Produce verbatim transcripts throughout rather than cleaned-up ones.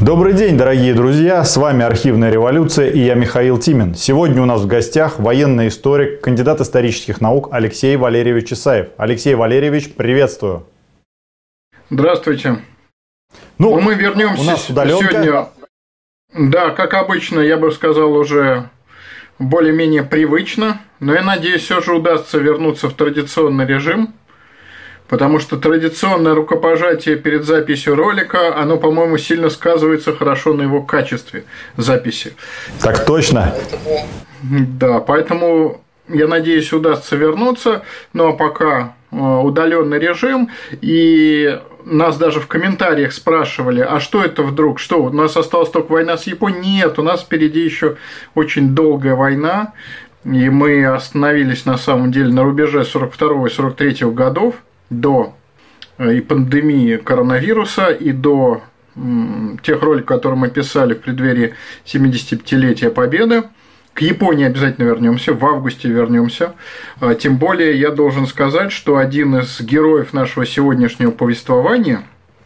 Добрый день, дорогие друзья! С вами «Архивная революция» и я Михаил Тимин. Сегодня у нас в гостях военный историк, кандидат исторических наук Алексей Валерьевич Исаев. Алексей Валерьевич, приветствую! Здравствуйте! Ну, ну мы вернемся у нас удаленка. Сегодня. Да, как обычно, я бы сказал, уже более-менее привычно, но я надеюсь, все же удастся вернуться в традиционный режим. Потому что традиционное рукопожатие перед записью ролика, оно, по-моему, сильно сказывается хорошо на его качестве записи. Так точно. Да, поэтому, я надеюсь, удастся вернуться. Ну, а пока удаленный режим. И нас даже в комментариях спрашивали, а что это вдруг? Что, у нас осталась только война с Японией? Нет, у нас впереди еще очень долгая война. И мы остановились, на самом деле, на рубеже сорок второго и сорок третьего годов. До и пандемии коронавируса, и до тех роликов, которые мы писали в преддверии семидесятипятилетия Победы. К Японии обязательно вернемся, в августе вернемся. Тем более я должен сказать, что один из героев нашего сегодняшнего повествования,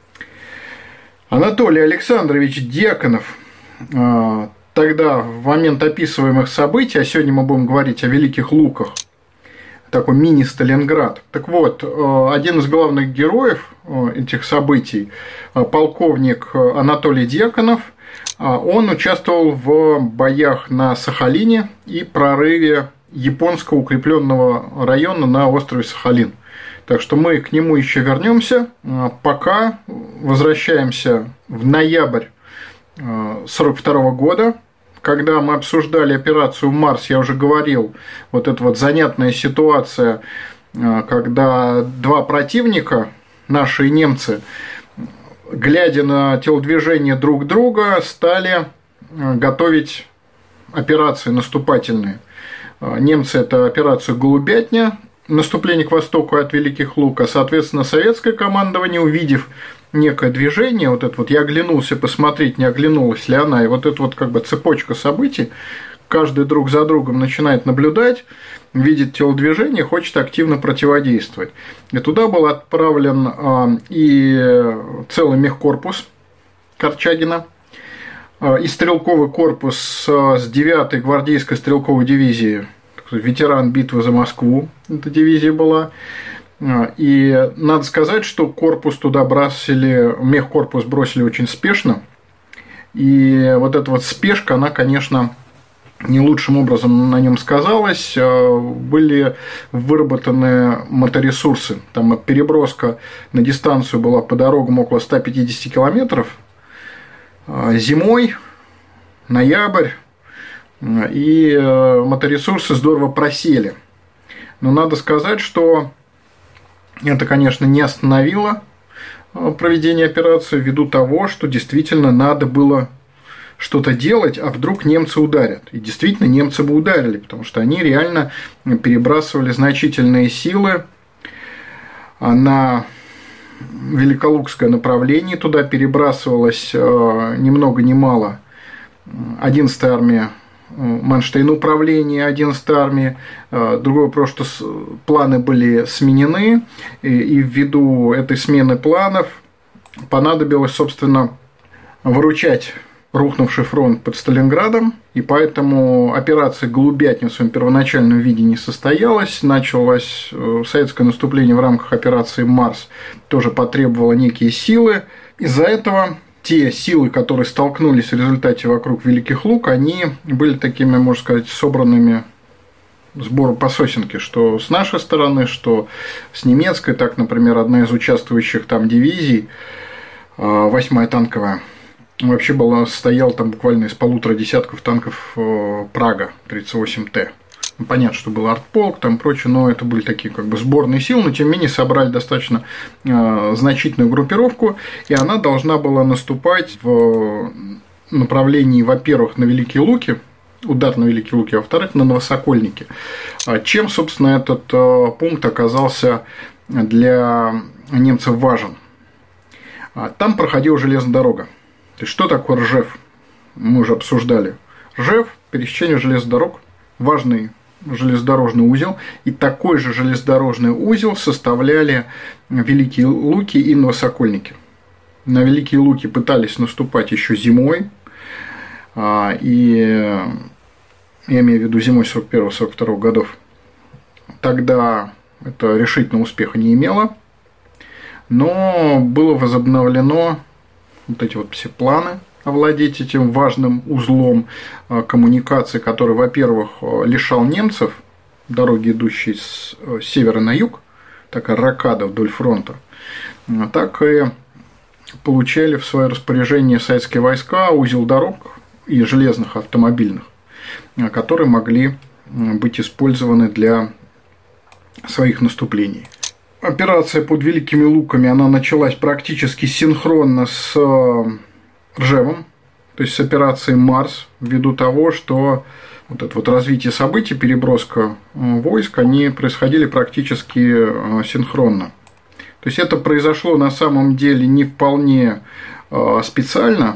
Анатолий Александрович Дьяконов, тогда в момент описываемых событий, а сегодня мы будем говорить о Великих Луках, такой мини-Сталинград. Так вот, один из главных героев этих событий, полковник Анатолий Дьяконов, он участвовал в боях на Сахалине и прорыве японского укрепленного района на острове Сахалин. Так что мы к нему еще вернемся. Пока возвращаемся в ноябрь сорок второго года. Когда мы обсуждали операцию «Марс», я уже говорил, вот эта вот занятная ситуация, когда два противника, наши и немцы, глядя на телодвижения друг друга, стали готовить операции наступательные. Немцы – это операцию «Голубятня», наступление к востоку от Великих Лук, а, соответственно, советское командование, увидев некое движение, вот это вот я оглянулся посмотреть, не оглянулась ли она, и вот эта вот как бы цепочка событий, каждый друг за другом начинает наблюдать, видит телодвижение, хочет активно противодействовать. И туда был отправлен и целый мехкорпус Корчагина, и стрелковый корпус с девятой гвардейской стрелковой дивизии, ветеран битвы за Москву, эта дивизия была. И надо сказать, что корпус туда бросили, мехкорпус бросили очень спешно. И вот эта вот спешка, она, конечно, не лучшим образом на нем сказалась. Были выработаны моторесурсы. Там переброска на дистанцию была по дорогам около ста пятидесяти километров. Зимой, ноябрь, и моторесурсы здорово просели. Но надо сказать, что это, конечно, не остановило проведение операции ввиду того, что действительно надо было что-то делать, а вдруг немцы ударят. И действительно немцы бы ударили, потому что они реально перебрасывали значительные силы на Великолукское направление. Туда перебрасывалась ни много ни мало одиннадцатая армия Манштейна управления одиннадцатой армии. Другой вопрос, что планы были сменены, и ввиду этой смены планов понадобилось, собственно, выручать рухнувший фронт под Сталинградом, и поэтому операция «Голубятня» в своем первоначальном виде не состоялась. Началось советское наступление в рамках операции «Марс», тоже потребовало некие силы. Из-за этого те силы, которые столкнулись в результате вокруг Великих Лук, они были такими, можно сказать, собранными сбором по сосенке, что с нашей стороны, что с немецкой. Так, например, одна из участвующих там дивизий, восьмая танковая, вообще была, состояла там буквально из полутора десятков танков Прага тридцать восемь Т. Понятно, что был артполк, там прочее, но это были такие как бы сборные силы, но тем не менее собрали достаточно э, значительную группировку, и она должна была наступать в направлении, во-первых, на Великие Луки, удар на Великие Луки, а во-вторых, на Новосокольники. Чем, собственно, этот э, пункт оказался для немцев важен? Там проходила железная дорога. То есть, что такое Ржев? Мы уже обсуждали. Ржев, пересечение железных дорог, важный железнодорожный узел, и такой же железнодорожный узел составляли Великие Луки и Новосокольники. На Великие Луки пытались наступать еще зимой, и я имею в виду зимой сорок первого — сорок второго годов. Тогда это решительного успеха не имело, но было возобновлено вот эти вот все планы овладеть этим важным узлом коммуникации, который, во-первых, лишал немцев дороги, идущей с севера на юг, такая рокада вдоль фронта, так и получали в свое распоряжение советские войска узел дорог и железных автомобильных, которые могли быть использованы для своих наступлений. Операция под Великими Луками, она началась практически синхронно с Ржевом, то есть с операцией Марс, ввиду того, что вот это вот развитие событий, переброска войск, они происходили практически синхронно. То есть это произошло на самом деле не вполне специально.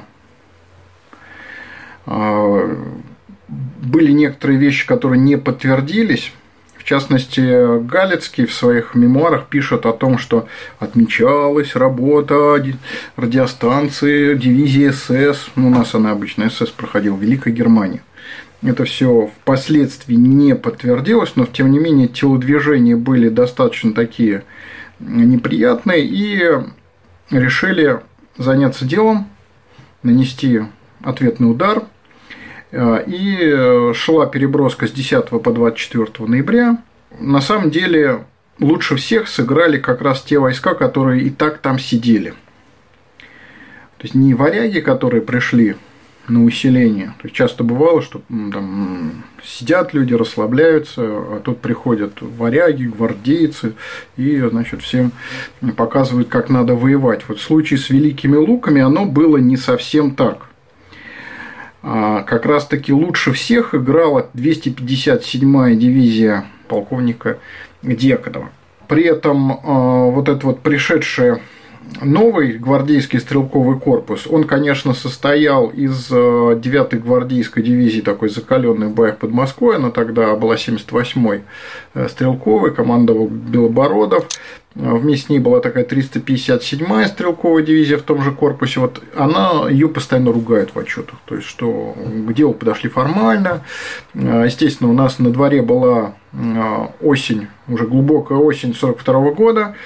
Были некоторые вещи, которые не подтвердились. В частности, Галицкий в своих мемуарах пишет о том, что отмечалась работа радиостанции дивизии СС. Ну, у нас она обычно СС проходила в Великой Германии. Это все впоследствии не подтвердилось, но тем не менее телодвижения были достаточно такие неприятные, и решили заняться делом, нанести ответный удар. И шла переброска с десятого по двадцать четвёртое ноября. На самом деле лучше всех сыграли как раз те войска, которые и так там сидели. То есть не варяги, которые пришли на усиление. То есть часто бывало, что там сидят люди, расслабляются, а тут приходят варяги, гвардейцы и, значит, всем показывают, как надо воевать. Вот в случае с Великими Луками оно было не совсем так. Как раз таки лучше всех играла двести пятьдесят седьмая дивизия полковника Дьяконова. При этом вот этот вот пришедший новый гвардейский стрелковый корпус, он, конечно, состоял из девятой гвардейской дивизии, такой закаленной в боях под Москвой, она тогда была семьдесят восьмой стрелковой, командовал Белобородов. Вместе с ней была такая триста пятьдесят седьмая стрелковая дивизия в том же корпусе. Вот она, ее постоянно ругают в отчетах. То есть, что к делу подошли формально. Естественно, у нас на дворе была осень, уже глубокая осень сорок второго года.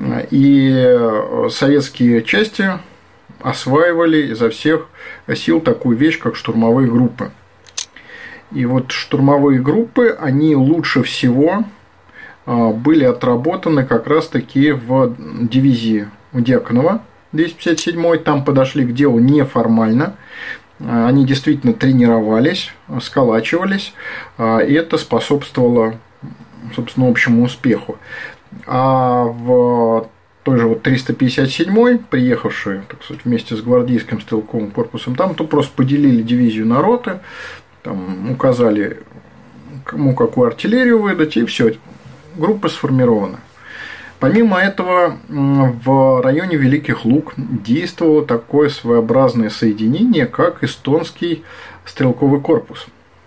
И советские части осваивали изо всех сил такую вещь, как штурмовые группы. И вот штурмовые группы, они лучше всего были отработаны как раз-таки в дивизии Дьяконова двести пятьдесят седьмой. Там подошли к делу неформально. Они действительно тренировались, сколачивались, и это способствовало, собственно, общему успеху. А в той же вот триста пятьдесят седьмой, приехавшие, так сказать, вместе с гвардейским стрелковым корпусом, там то просто поделили дивизию на роты, там указали, кому какую артиллерию выдать, и все. Группа сформирована. Помимо этого, в районе Великих Лук действовало такое своеобразное соединение, как эстонский стрелковый корпус.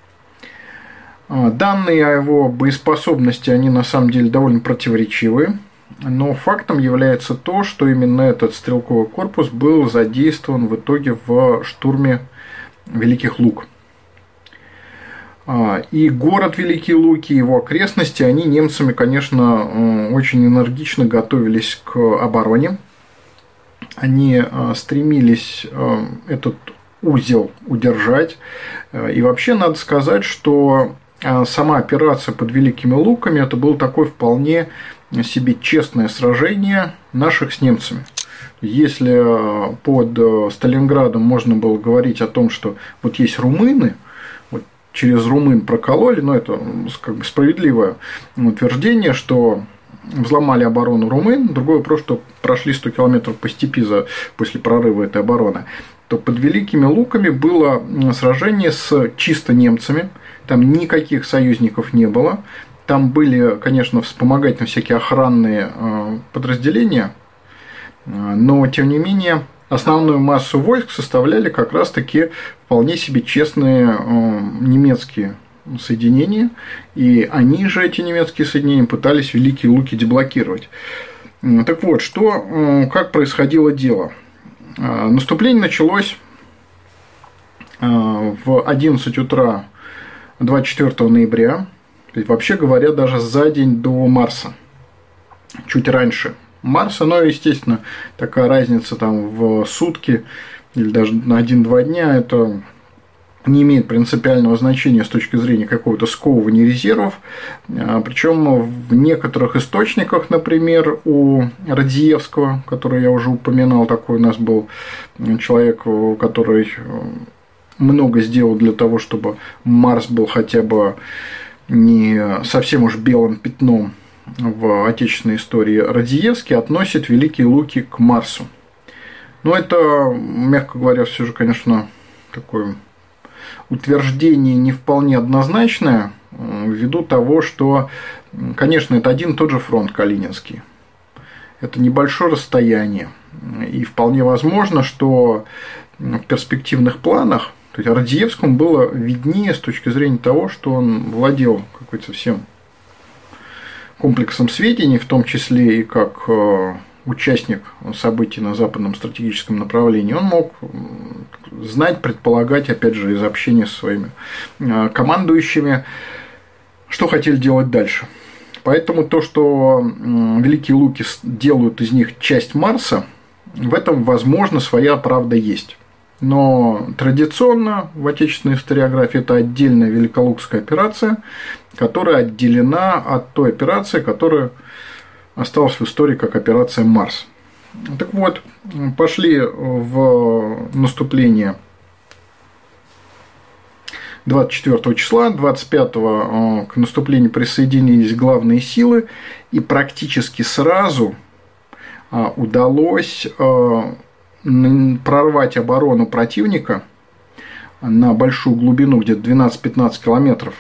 Данные о его боеспособности, они на самом деле довольно противоречивые, но фактом является то, что именно этот стрелковый корпус был задействован в итоге в штурме Великих Лук. И город Великие Луки, его окрестности, они немцами, конечно, очень энергично готовились к обороне. Они стремились этот узел удержать. И вообще надо сказать, что сама операция под Великими Луками это было такое вполне себе честное сражение наших с немцами. Если под Сталинградом можно было говорить о том, что вот есть румыны, через румын прокололи, но это как бы справедливое утверждение, что взломали оборону румын. Другое вопрос, что прошли сто километров по степи за, после прорыва этой обороны. То под Великими Луками было сражение с чисто немцами, там никаких союзников не было. Там были, конечно, вспомогательные всякие охранные подразделения, но тем не менее основную массу войск составляли как раз-таки вполне себе честные немецкие соединения, и они же, эти немецкие соединения, пытались Великие Луки деблокировать. Так вот, что, как происходило дело. Наступление началось в одиннадцать утра двадцать четвёртого ноября, то есть, вообще говоря, даже за день до Марса, чуть раньше Марса, но, естественно, такая разница там в сутки или даже на один-два дня, это не имеет принципиального значения с точки зрения какого-то сковывания резервов. Причем в некоторых источниках, например, у Радзиевского, который я уже упоминал, такой у нас был человек, который много сделал для того, чтобы Марс был хотя бы не совсем уж белым пятном в отечественной истории, Радзиевский относит Великие Луки к Марсу. Но это, мягко говоря, все же, конечно, такое утверждение не вполне однозначное, ввиду того, что, конечно, это один и тот же фронт Калининский. Это небольшое расстояние. И вполне возможно, что в перспективных планах, то есть Радзиевскому было виднее с точки зрения того, что он владел какой-то всем комплексом сведений, в том числе и как участник событий на западном стратегическом направлении, он мог знать, предполагать, опять же, из общения со своими командующими, что хотели делать дальше. Поэтому то, что Великие Луки делают из них часть Марса, в этом, возможно, своя правда есть. Но традиционно в отечественной историографии это отдельная Великолукская операция, которая отделена от той операции, которая осталась в истории как операция Марс. Так вот, пошли в наступление двадцать четвёртого числа, двадцать пятого к наступлению присоединились главные силы, и практически сразу удалось прорвать оборону противника на большую глубину, где-то двенадцать-пятнадцать километров,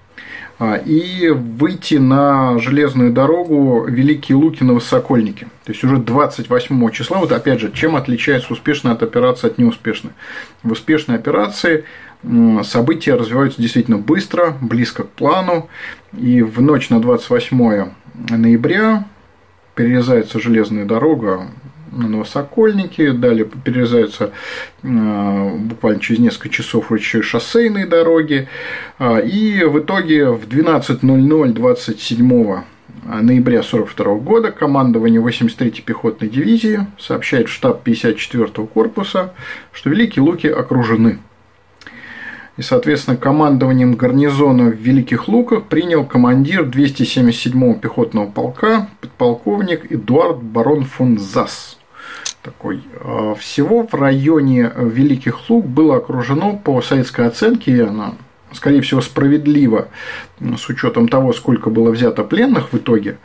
и выйти на железную дорогу Великие Луки на Высокольнике. То есть уже двадцать восьмого числа, вот опять же, чем отличается успешная от операции от неуспешной? В успешной операции события развиваются действительно быстро, близко к плану, и в ночь на двадцать восьмое ноября перерезается железная дорога на Новосокольнике, далее перерезаются буквально через несколько часов еще шоссейные дороги, и в итоге в двенадцать ноль ноль двадцать седьмого ноября сорок второго года командование восемьдесят третьей пехотной дивизии сообщает в штаб пятьдесят четвёртого корпуса, что Великие Луки окружены. И, соответственно, командованием гарнизона в Великих Луках принял командир двухсот семьдесят седьмого пехотного полка, подполковник Эдуард барон фон Засс. Такой. Всего в районе Великих Лук было окружено, по советской оценке, и она, скорее всего, справедлива, с учетом того, сколько было взято пленных в итоге,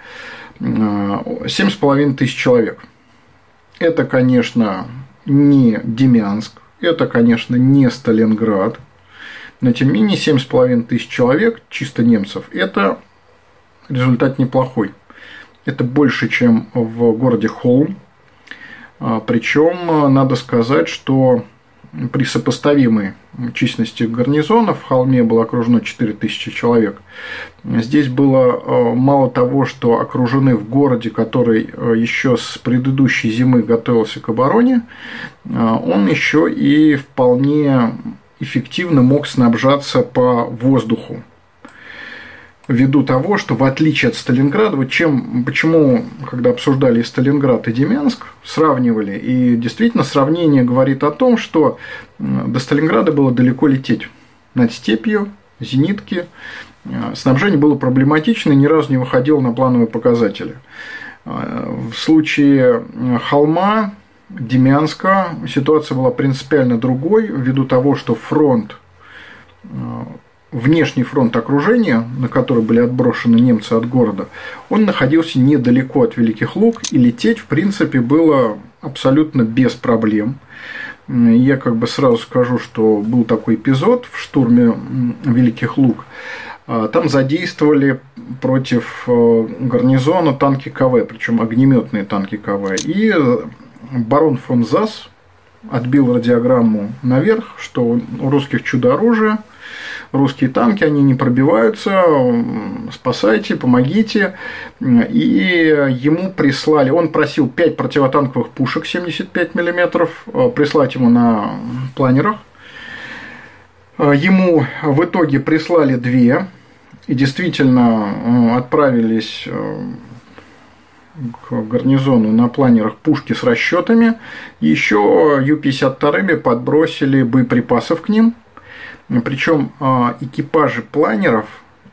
семь с половиной тысяч человек. Это, конечно, не Демянск, это, конечно, не Сталинград, но, тем не менее, семь с половиной тысяч человек, чисто немцев, это результат неплохой. Это больше, чем в городе Холм. Причем надо сказать, что при сопоставимой численности гарнизонов в Холме было окружено четыре тысячи человек. Здесь было мало того, что окружены в городе, который еще с предыдущей зимы готовился к обороне, он еще и вполне эффективно мог снабжаться по воздуху. Ввиду того, что в отличие от Сталинграда, вот чем, почему, когда обсуждали и Сталинград, и Демянск, сравнивали, и действительно сравнение говорит о том, что до Сталинграда было далеко лететь над степью, зенитки, снабжение было проблематично и ни разу не выходило на плановые показатели. В случае Холма, Демянска ситуация была принципиально другой, ввиду того, что фронт, внешний фронт окружения, на который были отброшены немцы от города, он находился недалеко от Великих Лук, и лететь, в принципе, было абсолютно без проблем. Я как бы сразу скажу, что был такой эпизод в штурме Великих Лук. Там задействовали против гарнизона танки КВ, причем огнеметные танки КВ. И барон фон Засс отбил радиограмму наверх, что у русских чудо-оружие, русские танки, они не пробиваются, спасайте, помогите. И ему прислали, он просил пять противотанковых пушек семьдесят пять миллиметров, прислать ему на планерах. Ему в итоге прислали две, и действительно отправились к гарнизону на планерах пушки с расчетами. Еще Ю пятьдесят два подбросили боеприпасов к ним. Причем экипажи планеров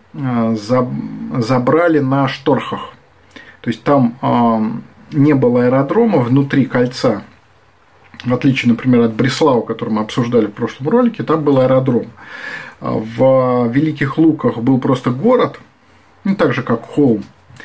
забрали на шторхах. То есть там не было аэродрома внутри кольца. В отличие, например, от Бреслау, который мы обсуждали в прошлом ролике, там был аэродром. В Великих Луках был просто город, ну, так же, как холм.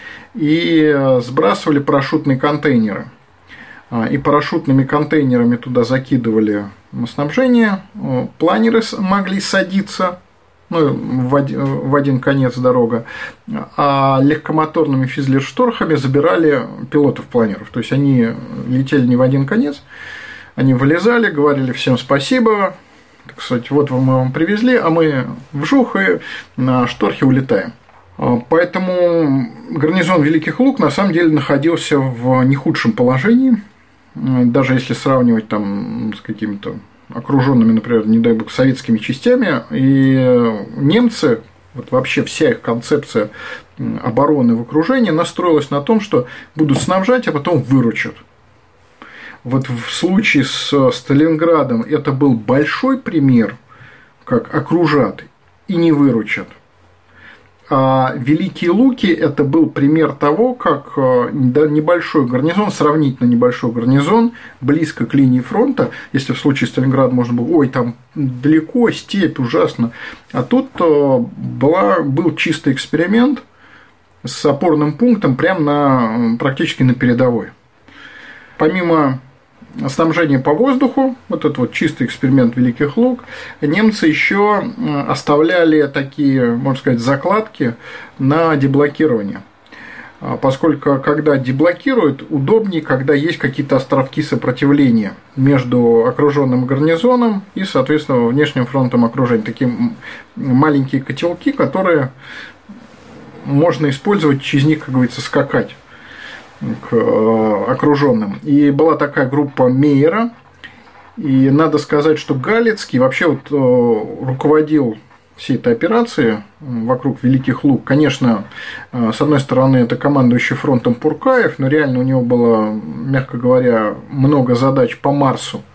И сбрасывали парашютные контейнеры. И парашютными контейнерами туда закидывали снабжение. Планеры могли садиться, ну, в один, в один конец дорога. А легкомоторными физлершторхами забирали пилотов планеров. То есть они летели не в один конец. Они вылезали, говорили всем спасибо. Так сказать, вот мы вам привезли, а мы вжух и на шторхе улетаем. Поэтому гарнизон Великих Лук на самом деле находился в не худшем положении, даже если сравнивать там с какими-то окруженными, например, не дай бог, советскими частями. И немцы, вот вообще вся их концепция обороны в окружении настроилась на том, что будут снабжать, а потом выручат. Вот в случае с Сталинградом это был большой пример, как окружат и не выручат. А Великие Луки – это был пример того, как небольшой гарнизон, сравнительно небольшой гарнизон, близко к линии фронта, если в случае Сталинграда можно было, ой, там далеко, степь, ужасно. А тут была, был чистый эксперимент с опорным пунктом прямо на, практически на передовой. Помимо снабжения по воздуху, вот этот вот чистый эксперимент Великих Лук, немцы еще оставляли такие, можно сказать, закладки на деблокирование. Поскольку, когда деблокируют, удобнее, когда есть какие-то островки сопротивления между окруженным гарнизоном и, соответственно, внешним фронтом окружения. Такие маленькие котелки, которые можно использовать, через них, как говорится, скакать к окруженным. И была такая группа Мейера. И надо сказать, что Галицкий вообще вот руководил всей этой операцией вокруг Великих Лук. Конечно, с одной стороны, это командующий фронтом Пуркаев, но реально у него было, мягко говоря, много задач по Марсу.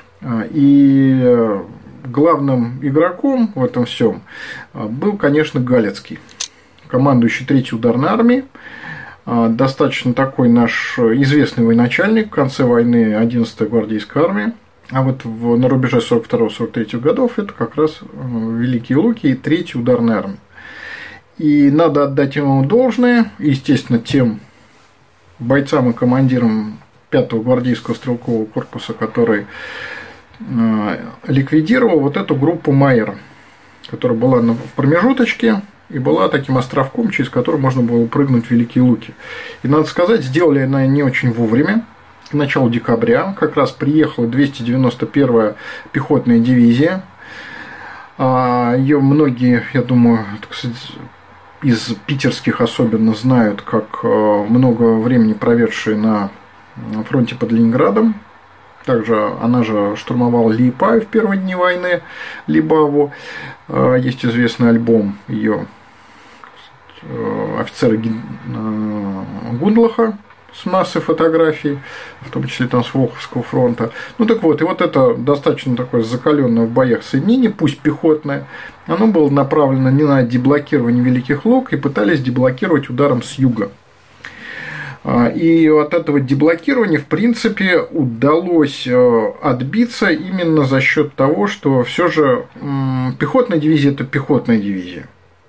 И главным игроком в этом всем был, конечно, Галицкий, командующий третьей ударной армией. Достаточно такой наш известный военачальник в конце войны одиннадцатой гвардейской армии. А вот в, на рубеже сорок второго сорок третьего годов это как раз Великие Луки и третья ударная армия. И надо отдать ему должное, естественно, тем бойцам и командирам пятого гвардейского стрелкового корпуса, который ликвидировал вот эту группу Майера, которая была в промежуточке и была таким островком, через который можно было прыгнуть в Великие Луки. И, надо сказать, сделали она не очень вовремя. К началу декабря как раз приехала двести девяносто первая пехотная дивизия. Ее многие, я думаю, так сказать, из питерских особенно знают, как много времени проведшие на фронте под Ленинградом. Также она же штурмовала Лиепай в первые дни войны, Либаву. Есть известный альбом ее офицера Гундлаха с массой фотографий, в том числе там с Волховского фронта. Ну так вот, и вот это достаточно такое закаленное в боях соединение, пусть пехотное, оно было направлено не на деблокирование Великих Лук, и пытались деблокировать ударом с юга. И от этого деблокирования, в принципе, удалось отбиться именно за счет того, что все же пехотная дивизия – это пехотная дивизия.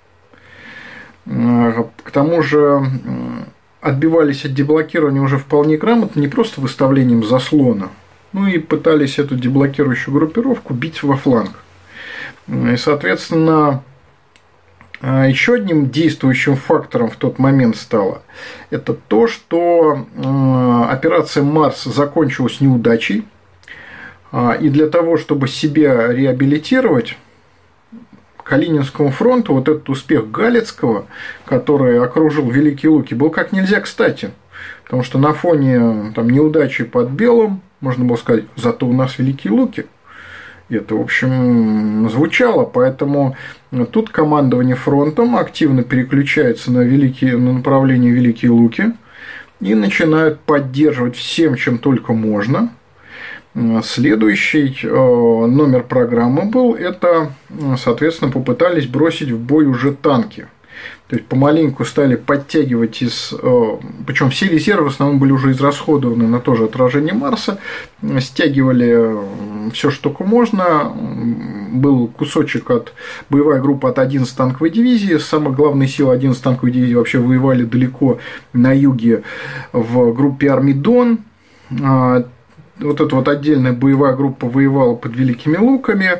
К тому же отбивались от деблокирования уже вполне грамотно, не просто выставлением заслона, ну и пытались эту деблокирующую группировку бить во фланг. И, соответственно, еще одним действующим фактором в тот момент стало это то, что операция «Марс» закончилась неудачей, и для того, чтобы себя реабилитировать, Калининскому фронту вот этот успех Галицкого, который окружил Великие Луки, был как нельзя кстати. Потому что на фоне там, неудачи под Белым можно было сказать, зато у нас Великие Луки. И это, в общем, звучало. Поэтому тут командование фронтом активно переключается на, великие, на направление Великие Луки и начинают поддерживать всем, чем только можно. Следующий номер программы был, это, соответственно, попытались бросить в бой уже танки. То есть помаленьку стали подтягивать из, причем все резервы в основном были уже израсходованы на то же отражение Марса, стягивали все, что только можно. Был кусочек от боевая группа от одиннадцатой танковой дивизии. Самая главная сила одиннадцатой танковой дивизии вообще воевали далеко на юге в группе армий Дон. Вот эта вот отдельная боевая группа воевала под Великими Луками.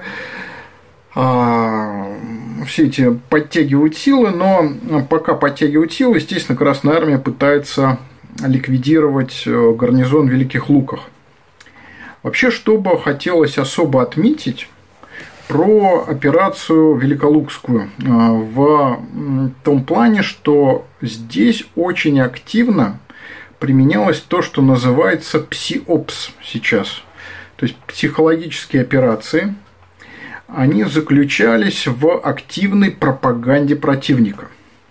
Все эти подтягивают силы, но пока подтягивают силы, естественно, Красная Армия пытается ликвидировать гарнизон в Великих Луках. Вообще, что бы хотелось особо отметить про операцию Великолукскую в том плане, что здесь очень активно применялось то, что называется псиопс сейчас, то есть психологические операции. Они заключались в активной пропаганде противника.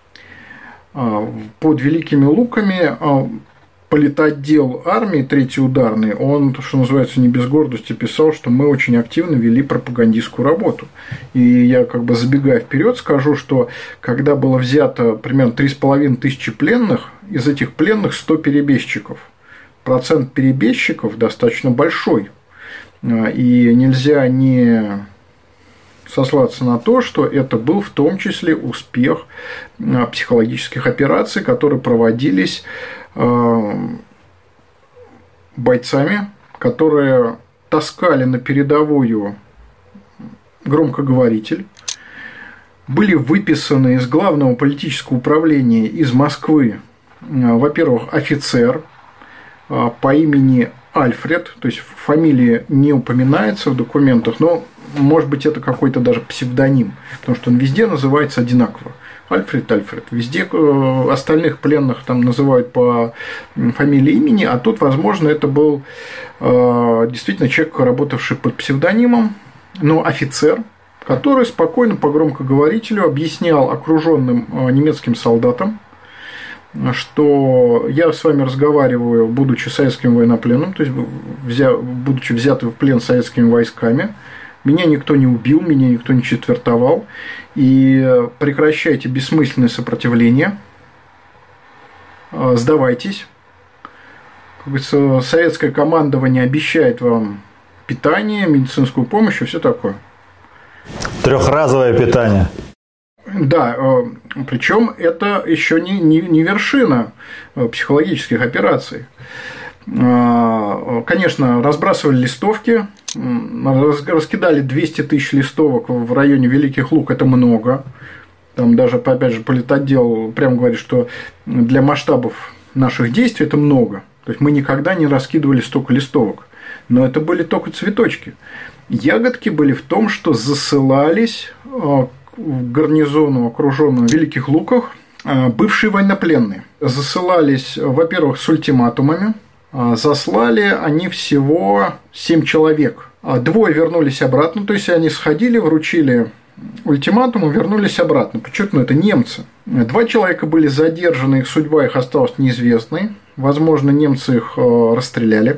Под Великими Луками политотдел армии третий ударный, он, что называется, не без гордости писал, что мы очень активно вели пропагандистскую работу. И я, как бы забегая вперед, скажу, что когда было взято примерно три с половиной тысячи пленных, из этих пленных сто перебежчиков. Процент перебежчиков достаточно большой. И нельзя не сослаться на то, что это был в том числе успех психологических операций, которые проводились бойцами, которые таскали на передовую громкоговоритель, были выписаны из главного политического управления из Москвы, во-первых, офицер по имени Альфред, то есть фамилия не упоминается в документах, но может быть это какой-то даже псевдоним, потому что он везде называется одинаково. Альфред, Альфред. Везде остальных пленных там называют по фамилии, имени, а тут, возможно, это был действительно человек, работавший под псевдонимом, но офицер, который спокойно по громкоговорителю объяснял окруженным немецким солдатам, что я с вами разговариваю, будучи советским военнопленным, то есть будучи взятым в плен советскими войсками, меня никто не убил, меня никто не четвертовал, и прекращайте бессмысленное сопротивление, сдавайтесь. Как говорится, советское командование обещает вам питание, медицинскую помощь и все такое. Трехразовое питание. Да, причем это еще не, не, не вершина психологических операций. Конечно, разбрасывали листовки, раскидали двести тысяч листовок в районе Великих Лук, это много. Там даже, опять же, политотдел прямо говорит, что для масштабов наших действий это много. То есть мы никогда не раскидывали столько листовок. Но это были только цветочки. Ягодки были в том, что засылались к гарнизону, окруженному в Великих Луках, бывшие военнопленные. Засылались, во-первых, с ультиматумами. Заслали они всего семь человек. Двое вернулись обратно, то есть они сходили, вручили ультиматум и вернулись обратно. Подчеркну, это немцы. Два человека были задержаны, их судьба их осталась неизвестной. Возможно, немцы их расстреляли,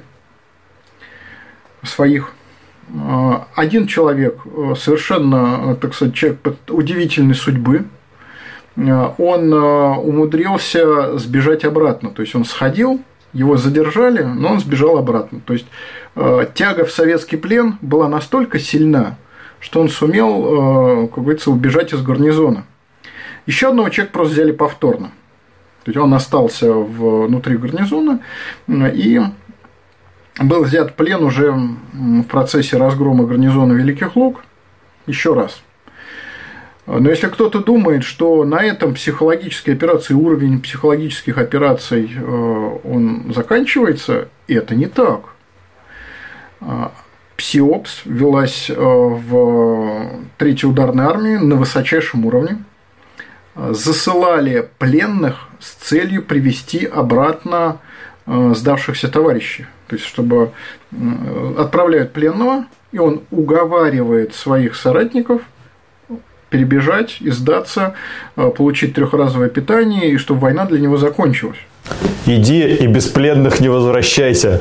своих. Один человек совершенно, так сказать, человек удивительной судьбы. Он умудрился сбежать обратно, то есть он сходил, его задержали, но он сбежал обратно. То есть тяга в советский плен была настолько сильна, что он сумел, как говорится, убежать из гарнизона. Еще одного человека просто взяли повторно. То есть он остался внутри гарнизона и был взят в плен уже в процессе разгрома гарнизона Великих Лук еще раз. Но если кто-то думает, что на этом психологические операции, уровень психологических операций он заканчивается, это не так. ПСИОПС велась в третьей ударной армии на высочайшем уровне. Засылали пленных с целью привести обратно сдавшихся товарищей. То есть, чтобы отправляют пленного, и он уговаривает своих соратников перебежать и сдаться, получить трехразовое питание, и чтобы война для него закончилась. Иди и без пленных не возвращайся.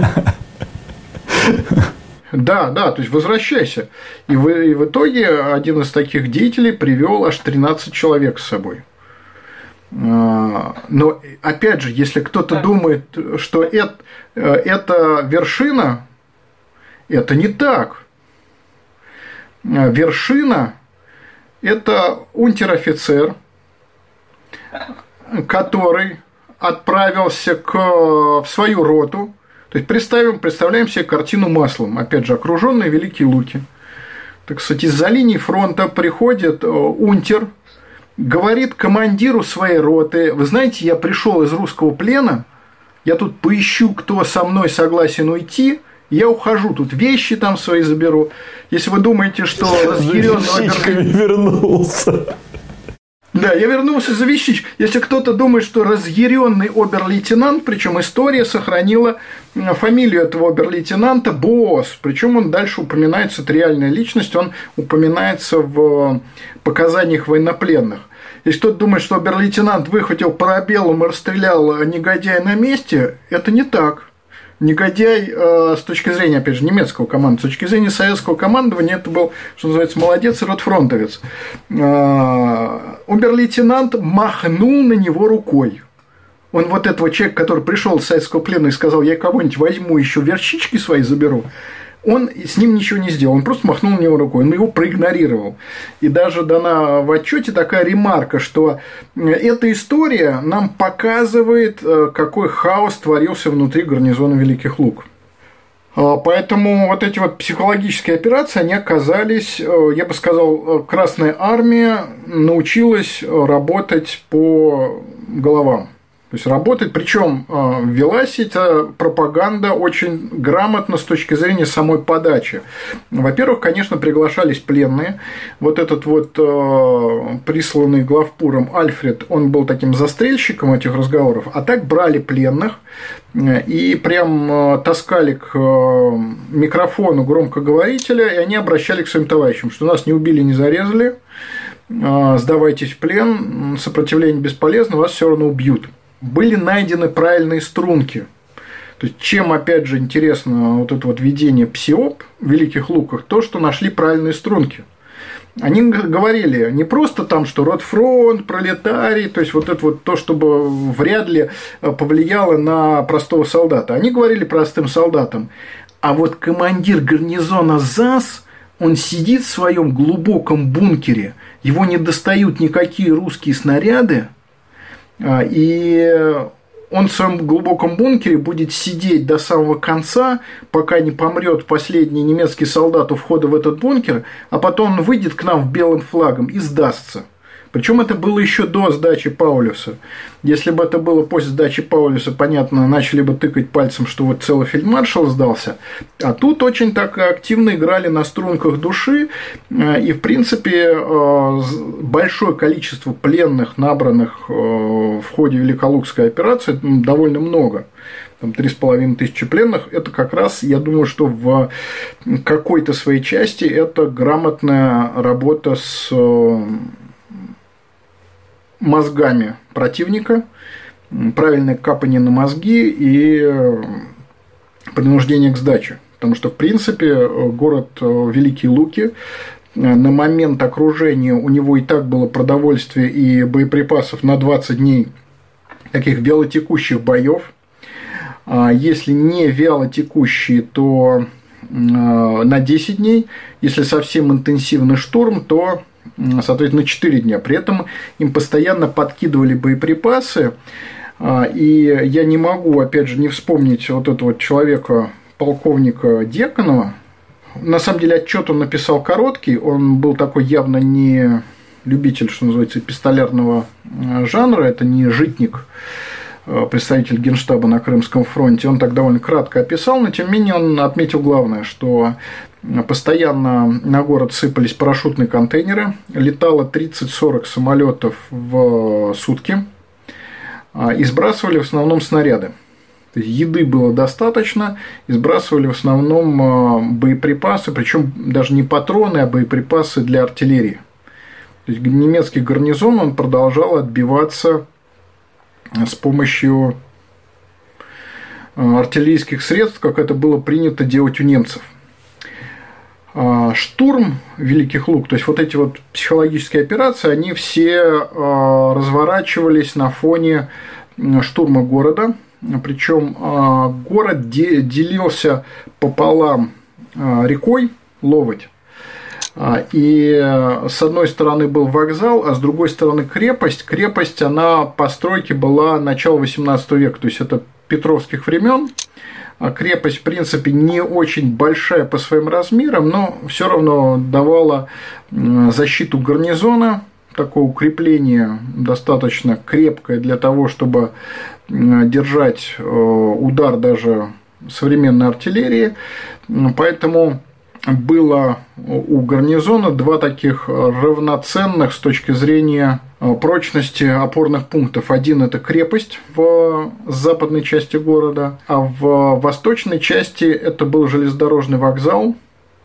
Да, да, то есть возвращайся. И в, и в итоге один из таких деятелей привел аж тринадцать человек с собой. Но опять же, если кто-то думает, что это, это вершина, это не так. Вершина – это унтер-офицер, который отправился к, в свою роту. То есть представим, представляем себе картину маслом, опять же, окруженные Великие Луки. Так сказать, из-за линии фронта приходит унтер, говорит командиру своей роты: вы знаете, я пришел из русского плена, я тут поищу, кто со мной согласен уйти, я ухожу, тут вещи там свои заберу. Если вы думаете, что разъяренный обер... вернулся. Да, я вернулся за вещичкой. Если кто-то думает, что разъяренный обер-лейтенант, причем история сохранила фамилию этого обер-лейтенанта Босс, причем он дальше упоминается, это реальная личность, он упоминается в показаниях военнопленных. Если кто-то думает, что обер-лейтенант выхватил парабеллум и расстрелял негодяя на месте, это не так. Негодяй э, с точки зрения, опять же, немецкого командования, с точки зрения советского командования, это был, что называется, молодец и ротфронтовец. Э, обер-лейтенант махнул на него рукой. Он вот этого человека, который пришел из советского плена и сказал: я кого-нибудь возьму, еще вещички свои заберу, он с ним ничего не сделал, он просто махнул на него рукой, он его проигнорировал. И даже дана в отчете такая ремарка, что эта история нам показывает, какой хаос творился внутри гарнизона Великих Лук. Поэтому вот эти вот психологические операции, они оказались, я бы сказал, Красная Армия научилась работать по головам. То есть работать, причем велась эта пропаганда очень грамотно с точки зрения самой подачи. Во-первых, конечно, приглашались пленные. Вот этот вот присланный главпуром Альфред, он был таким застрельщиком этих разговоров, а так брали пленных и прям таскали к микрофону громкоговорителя, и они обращались к своим товарищам, что нас не убили, не зарезали, сдавайтесь в плен, сопротивление бесполезно, вас все равно убьют. Были найдены правильные струнки. То есть, чем, опять же, интересно вот это вот ведение ПСИОП в Великих Луках, то, что нашли правильные струнки. Они говорили не просто там, что ротфронт, пролетарий, то есть, вот это вот то, чтобы вряд ли повлияло на простого солдата. Они говорили простым солдатам: а вот командир гарнизона ЗАС, он сидит в своем глубоком бункере, его не достают никакие русские снаряды, и он в своем глубоком бункере будет сидеть до самого конца, пока не помрет последний немецкий солдат у входа в этот бункер, а потом он выйдет к нам в белым флагом и сдастся. Причем это было еще до сдачи Паулюса. Если бы это было после сдачи Паулюса, понятно, начали бы тыкать пальцем, что вот целый фельдмаршал сдался. А тут очень так активно играли на струнках души. И, в принципе, большое количество пленных, набранных в ходе Великолукской операции, довольно много. Там три с половиной тысячи пленных, это как раз, я думаю, что в какой-то своей части это грамотная работа с мозгами противника, правильное капание на мозги и принуждение к сдаче. Потому что, в принципе, город Великие Луки, на момент окружения у него и так было продовольствие и боеприпасов на двадцать дней таких вялотекущих боев. Если не вялотекущие, то на десять дней. Если совсем интенсивный штурм, то, соответственно, четыре дня. При этом им постоянно подкидывали боеприпасы. И я не могу, опять же, не вспомнить вот этого человека, полковника Деканова. На самом деле, отчет он написал короткий. Он был такой явно не любитель, что называется, эпистолярного жанра. Это не житник. представитель Генштаба на Крымском фронте, он так довольно кратко описал, но тем не менее он отметил главное, что постоянно на город сыпались парашютные контейнеры, летало тридцать-сорок самолетов в сутки и сбрасывали в основном снаряды. То есть еды было достаточно, и сбрасывали в основном боеприпасы, причем даже не патроны, а боеприпасы для артиллерии. То есть немецкий гарнизон он продолжал отбиваться с помощью артиллерийских средств, как это было принято делать у немцев. Штурм Великих Луг, то есть вот эти вот психологические операции, они все разворачивались на фоне штурма города. Причем город делился пополам рекой Ловоть. И с одной стороны был вокзал, а с другой стороны крепость. Крепость, она по стройке была начала восемнадцатого века, то есть это петровских времен. Крепость, в принципе, не очень большая по своим размерам, но все равно давала защиту гарнизона, такое укрепление достаточно крепкое для того, чтобы держать удар даже современной артиллерии. Поэтому было у гарнизона два таких равноценных с точки зрения прочности опорных пунктов. Один – это крепость в западной части города, а в восточной части это был железнодорожный вокзал.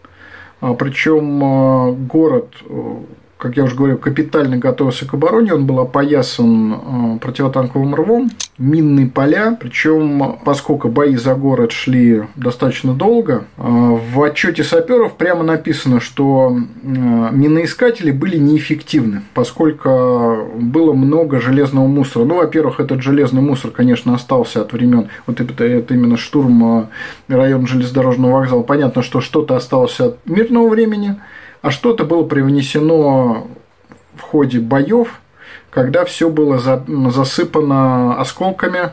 Причем город, как я уже говорил, капитально готовился к обороне, он был опоясан противотанковым рвом, минные поля, причем, поскольку бои за город шли достаточно долго, в отчете саперов прямо написано, что миноискатели были неэффективны, поскольку было много железного мусора. Ну, во-первых, этот железный мусор, конечно, остался от времен, вот это, это именно штурм района железнодорожного вокзала. Понятно, что что-то осталось от мирного времени, а что-то было привнесено в ходе боев, когда все было засыпано осколками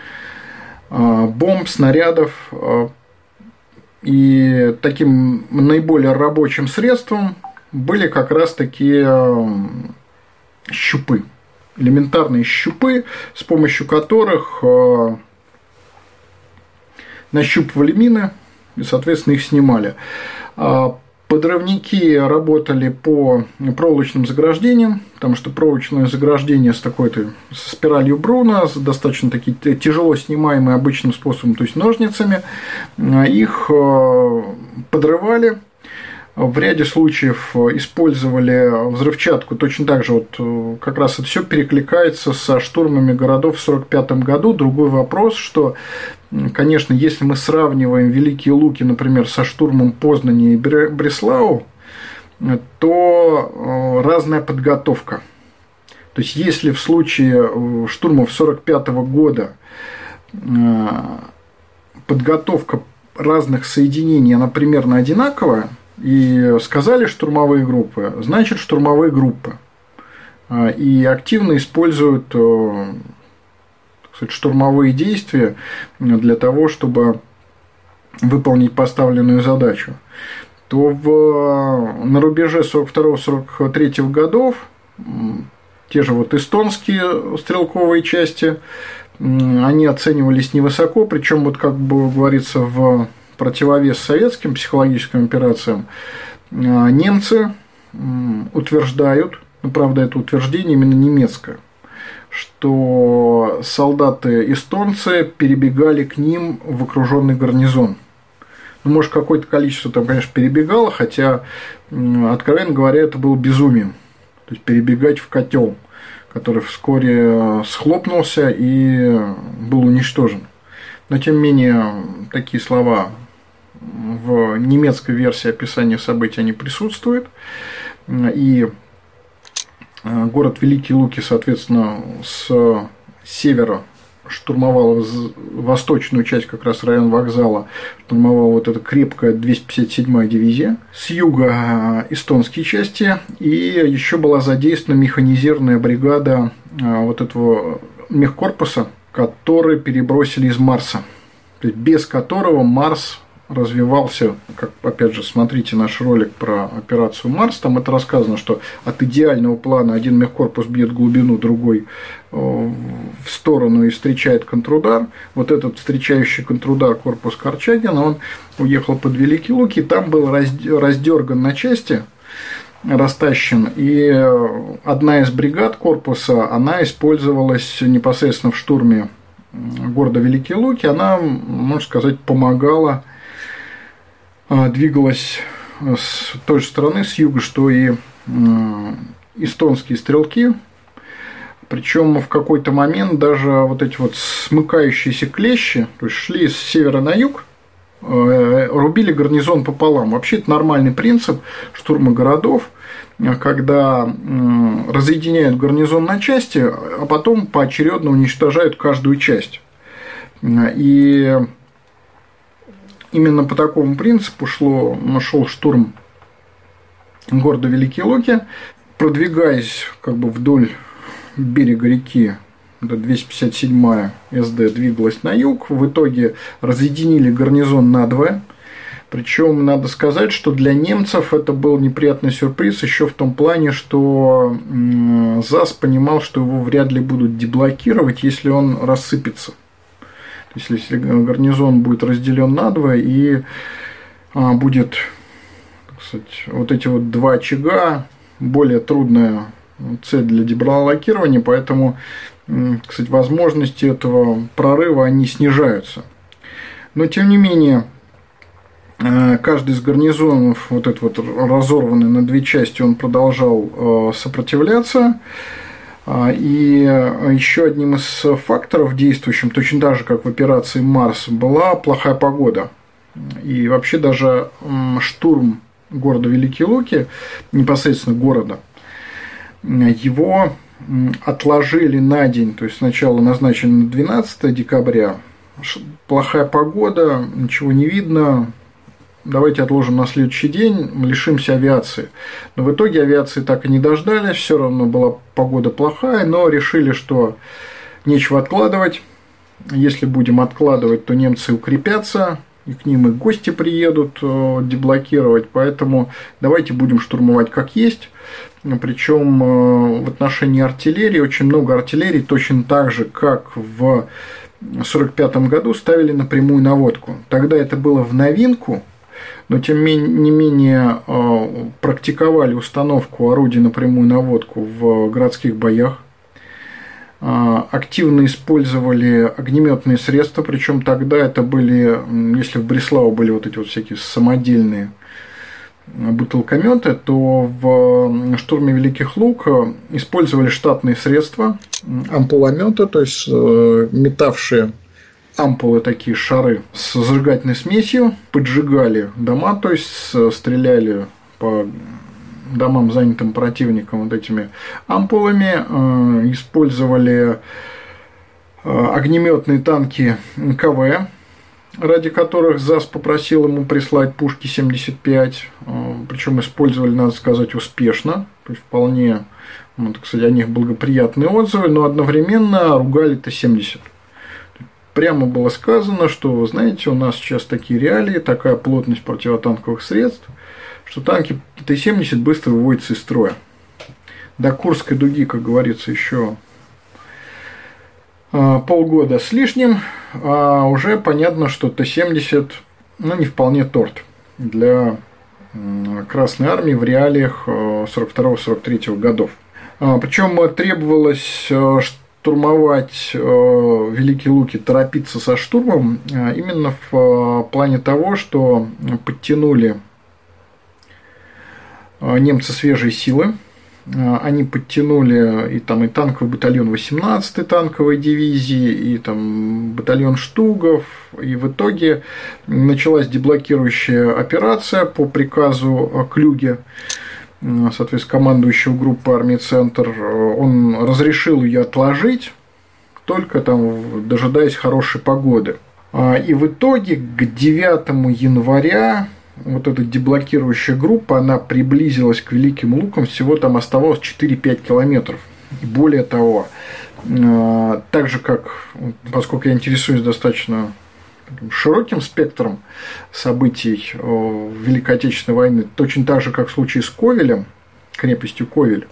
бомб, снарядов. И таким наиболее рабочим средством были как раз такие щупы, элементарные щупы, с помощью которых нащупывали мины и, соответственно, их снимали. Подрывники работали по проволочным заграждениям, потому что проволочное заграждение с такой-то со спиралью Бруна, достаточно таки тяжело снимаемые обычным способом, то есть ножницами, их подрывали. В ряде случаев использовали взрывчатку, точно так же вот как раз это все перекликается со штурмами городов в сорок пятом году. Другой вопрос, что, конечно, если мы сравниваем Великие Луки, например, со штурмом Познани и Бреслау, то разная подготовка. То есть, если в случае штурмов сорок пятого года подготовка разных соединений, она примерно одинаковая, и сказали штурмовые группы, значит штурмовые группы. И активно используют, так сказать, штурмовые действия для того, чтобы выполнить поставленную задачу. То в, на рубеже сорок второго — сорок третьего годов те же вот эстонские стрелковые части, они оценивались невысоко, причем вот как бы говорится в противовес советским психологическим операциям, немцы утверждают, ну, правда, это утверждение именно немецкое, что солдаты-эстонцы перебегали к ним в окруженный гарнизон. Ну, может, какое-то количество там, конечно, перебегало, хотя, откровенно говоря, это было безумием. То есть, перебегать в котел, который вскоре схлопнулся и был уничтожен. Но, тем не менее, такие слова в немецкой версии описания событий они присутствуют. И город Великие Луки, соответственно, с севера штурмовал восточную часть, как раз район вокзала, штурмовала вот эта крепкая двести пятьдесят седьмая дивизия, с юга эстонские части, и еще была задействована механизированная бригада вот этого мехкорпуса, который перебросили из Марса, то есть без которого Марс развивался, как, опять же, смотрите наш ролик про операцию Марс, там это рассказано, что от идеального плана один мехкорпус бьет в глубину, другой в сторону и встречает контрудар. Вот этот встречающий контрудар корпус Корчагина, он уехал под Великие Луки, там был раздерган на части, растащен, и одна из бригад корпуса, она использовалась непосредственно в штурме города Великие Луки, она, можно сказать, помогала, двигалась с той же стороны, с юга, что и эстонские стрелки. Причем в какой-то момент даже вот эти вот смыкающиеся клещи, то есть шли с севера на юг, рубили гарнизон пополам. Вообще это нормальный принцип штурма городов, когда разъединяют гарнизон на части, а потом поочередно уничтожают каждую часть. И именно по такому принципу шло, шел штурм города Великие Луки, продвигаясь как бы вдоль берега реки. двести пятьдесят седьмая эс дэ двигалась на юг, в итоге разъединили гарнизон надвое. Причем надо сказать, что для немцев это был неприятный сюрприз еще в том плане, что ЗАС понимал, что его вряд ли будут деблокировать, если он рассыпется. То есть, если гарнизон будет разделен надвое и будет, так сказать, вот эти вот два очага, более трудная цель для деблокирования, поэтому, кстати, возможности этого прорыва они снижаются. Но тем не менее, каждый из гарнизонов, вот этот вот разорванный на две части, он продолжал сопротивляться. И еще одним из факторов действующим, точно так же, как в операции Марс, была плохая погода. И вообще даже штурм города Великие Луки, непосредственно города, его отложили на день, то есть сначала назначено на двенадцатое декабря, плохая погода, ничего не видно, давайте отложим на следующий день, лишимся авиации. Но в итоге авиации так и не дождались, все равно была погода плохая, но решили, что нечего откладывать. Если будем откладывать, то немцы укрепятся, и к ним и гости приедут деблокировать, поэтому давайте будем штурмовать как есть. Причем в отношении артиллерии очень много артиллерии точно так же, как в сорок пятом году ставили на прямую наводку. Тогда это было в новинку, но тем не менее практиковали установку орудий на прямую наводку в городских боях. Активно использовали огнеметные средства, причем тогда это были, если в Бреслау были вот эти вот всякие самодельные бутылкометы, то в штурме Великих Лук использовали штатные средства, ампулометы, то есть метавшие ампулы, такие шары с зажигательной смесью, поджигали дома, то есть стреляли по домам, занятым противником, вот этими ампулами, использовали огнеметные танки ка вэ, ради которых ЗАС попросил ему прислать пушки семьдесят пять, причем использовали, надо сказать, успешно, то есть вполне, ну, так сказать, о них благоприятные отзывы, но одновременно ругали Т семьдесят. Прямо было сказано, что, вы знаете, у нас сейчас такие реалии, такая плотность противотанковых средств, что танки Т семьдесят быстро выводятся из строя. До Курской дуги, как говорится, еще полгода с лишним, а уже понятно, что Т семьдесят, ну, не вполне торт для Красной Армии в реалиях сорок второго — сорок третьего годов. Причем требовалось штурмовать Великие Луки, торопиться со штурмом именно в плане того, что подтянули немцы свежие силы. Они подтянули и, там, и танковый батальон восемнадцатой танковой дивизии, и там, батальон Штугов, и в итоге началась деблокирующая операция по приказу Клюге, соответственно, командующего группы армии «Центр». Он разрешил ее отложить, только там, дожидаясь хорошей погоды. И в итоге к девятому января вот эта деблокирующая группа, она приблизилась к Великим Лукам, всего там оставалось четыре-пять километров. И более того, так же как, поскольку я интересуюсь достаточно широким спектром событий Великой Отечественной войны, точно так же, как в случае с Ковелем, крепостью Ковель,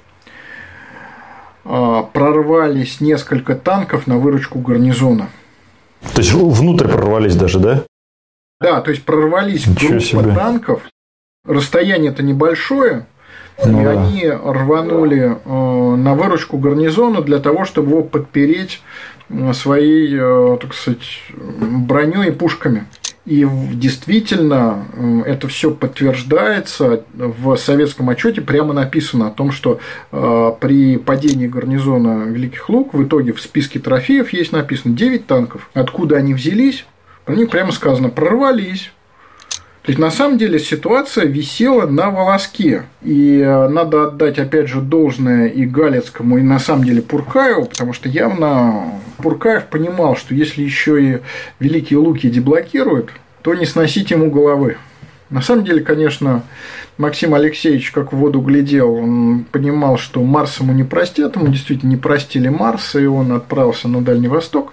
прорвались несколько танков на выручку гарнизона. То есть внутрь прорвались даже, да? Да, то есть прорвались группа танков. Расстояние-то небольшое, ну, и да. Они рванули на выручку гарнизону для того, чтобы его подпереть своей, так сказать, броней и пушками. И действительно это все подтверждается в советском отчете, прямо написано о том, что при падении гарнизона Великих Луг в итоге в списке трофеев есть написано девять танков. Откуда они взялись? Про них прямо сказано прорвались. То есть на самом деле ситуация висела на волоске. И надо отдать опять же должное и Галицкому, и на самом деле Пуркаеву, потому что явно Пуркаев понимал, что если еще и Великие Луки деблокируют, то не сносить ему головы. На самом деле, конечно, Максим Алексеевич как в воду глядел, он понимал, что Марс ему не простят, ему действительно не простили Марс, и он отправился на Дальний Восток.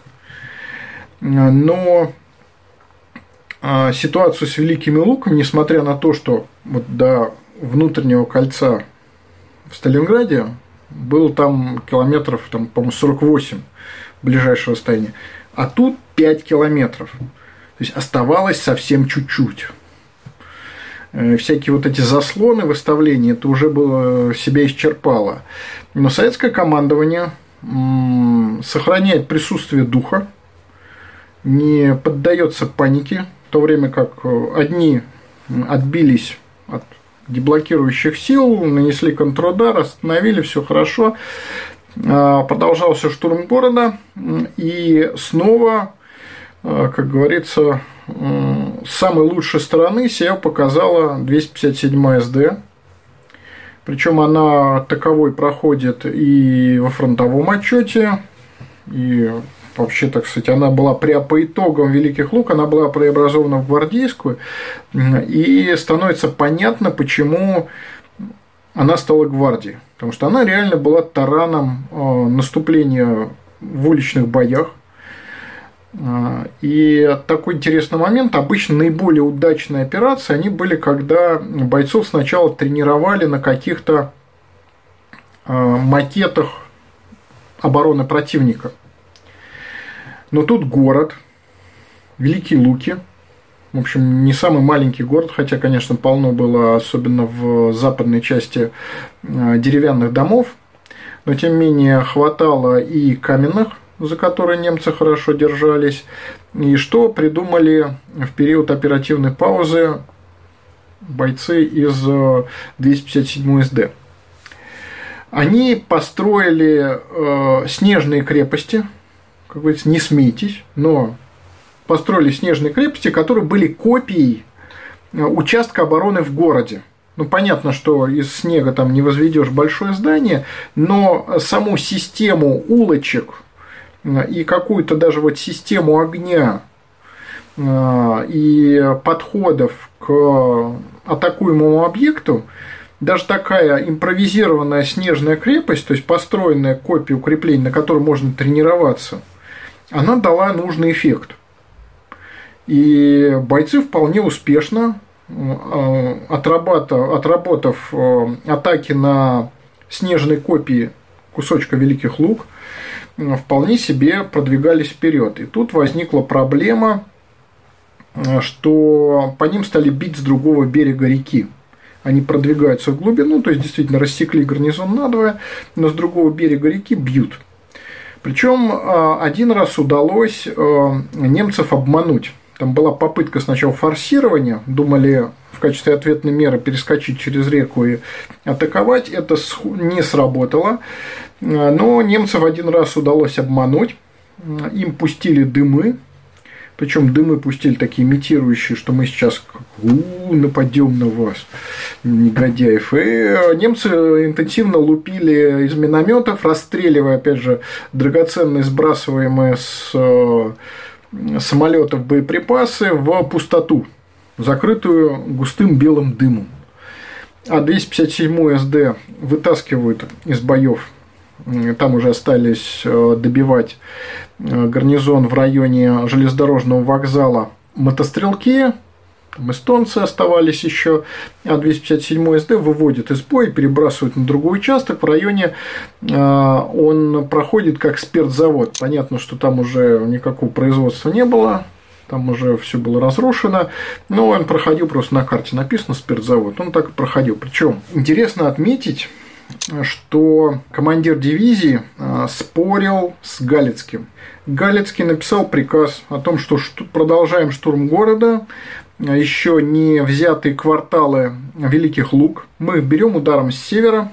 Но ситуацию с Великими Луками, несмотря на то, что вот до внутреннего кольца в Сталинграде было там километров, там, по-моему, сорок восемь ближайшее расстояние, а тут пять километров. То есть оставалось совсем чуть-чуть. Всякие вот эти заслоны выставления, это уже было, себя исчерпало. Но советское командование сохраняет присутствие духа, не поддается панике, в то время как одни отбились от деблокирующих сил, нанесли контрудар, остановили, все хорошо. Продолжался штурм города, и снова, как говорится, с самой лучшей стороны себя показала двести пятьдесят седьмая эс дэ. Причем она таковой проходит и во фронтовом отчете, и вообще, так сказать, она была при, по итогам Великих Луг, она была преобразована в гвардейскую, и становится понятно, почему она стала гвардией. Потому что она реально была тараном наступления в уличных боях. И такой интересный момент, обычно наиболее удачные операции, они были, когда бойцов сначала тренировали на каких-то макетах обороны противника. Но тут город, Великие Луки, в общем, не самый маленький город, хотя, конечно, полно было, особенно в западной части, деревянных домов, но, тем не менее, хватало и каменных, за которые немцы хорошо держались. И что придумали в период оперативной паузы бойцы из двести пятьдесят седьмой эс дэ? Они построили э, снежные крепости, как говорится, не смейтесь, но построили снежные крепости, которые были копией участка обороны в городе. Ну, понятно, что из снега там не возведешь большое здание, но саму систему улочек и какую-то даже вот систему огня и подходов к атакуемому объекту, даже такая импровизированная снежная крепость, то есть построенная копия укреплений, на которой можно тренироваться, она дала нужный эффект. И бойцы вполне успешно, отработав, отработав атаки на снежной копии кусочка Великих Луг, вполне себе продвигались вперед. И тут возникла проблема, что по ним стали бить с другого берега реки. Они продвигаются в глубину, то есть действительно рассекли гарнизон надвое, но с другого берега реки бьют. Причем один раз удалось немцев обмануть. Там была попытка сначала форсирования, думали в качестве ответной меры перескочить через реку и атаковать. Это не сработало, но немцев один раз удалось обмануть. Им пустили дымы, причем дымы пустили такие имитирующие, что мы сейчас у-у, нападем на вас, негодяев. И немцы интенсивно лупили из минометов, расстреливая, опять же, драгоценные сбрасываемые с самолетов боеприпасы в пустоту, закрытую густым белым дымом. А двести пятьдесят седьмой эс дэ вытаскивают из боев Там уже остались добивать гарнизон в районе железнодорожного вокзала мотострелки. Там эстонцы оставались еще, а двести пятьдесят седьмой эс дэ выводит из боя, перебрасывают на другой участок. В районе он проходит как спиртзавод. Понятно, что там уже никакого производства не было, там уже все было разрушено, но он проходил, просто на карте написано спиртзавод, он так и проходил. Причем интересно отметить, что командир дивизии спорил с Галицким. Галицкий написал приказ о том, что продолжаем штурм города, еще не взятые кварталы Великих Луг мы берем ударом с севера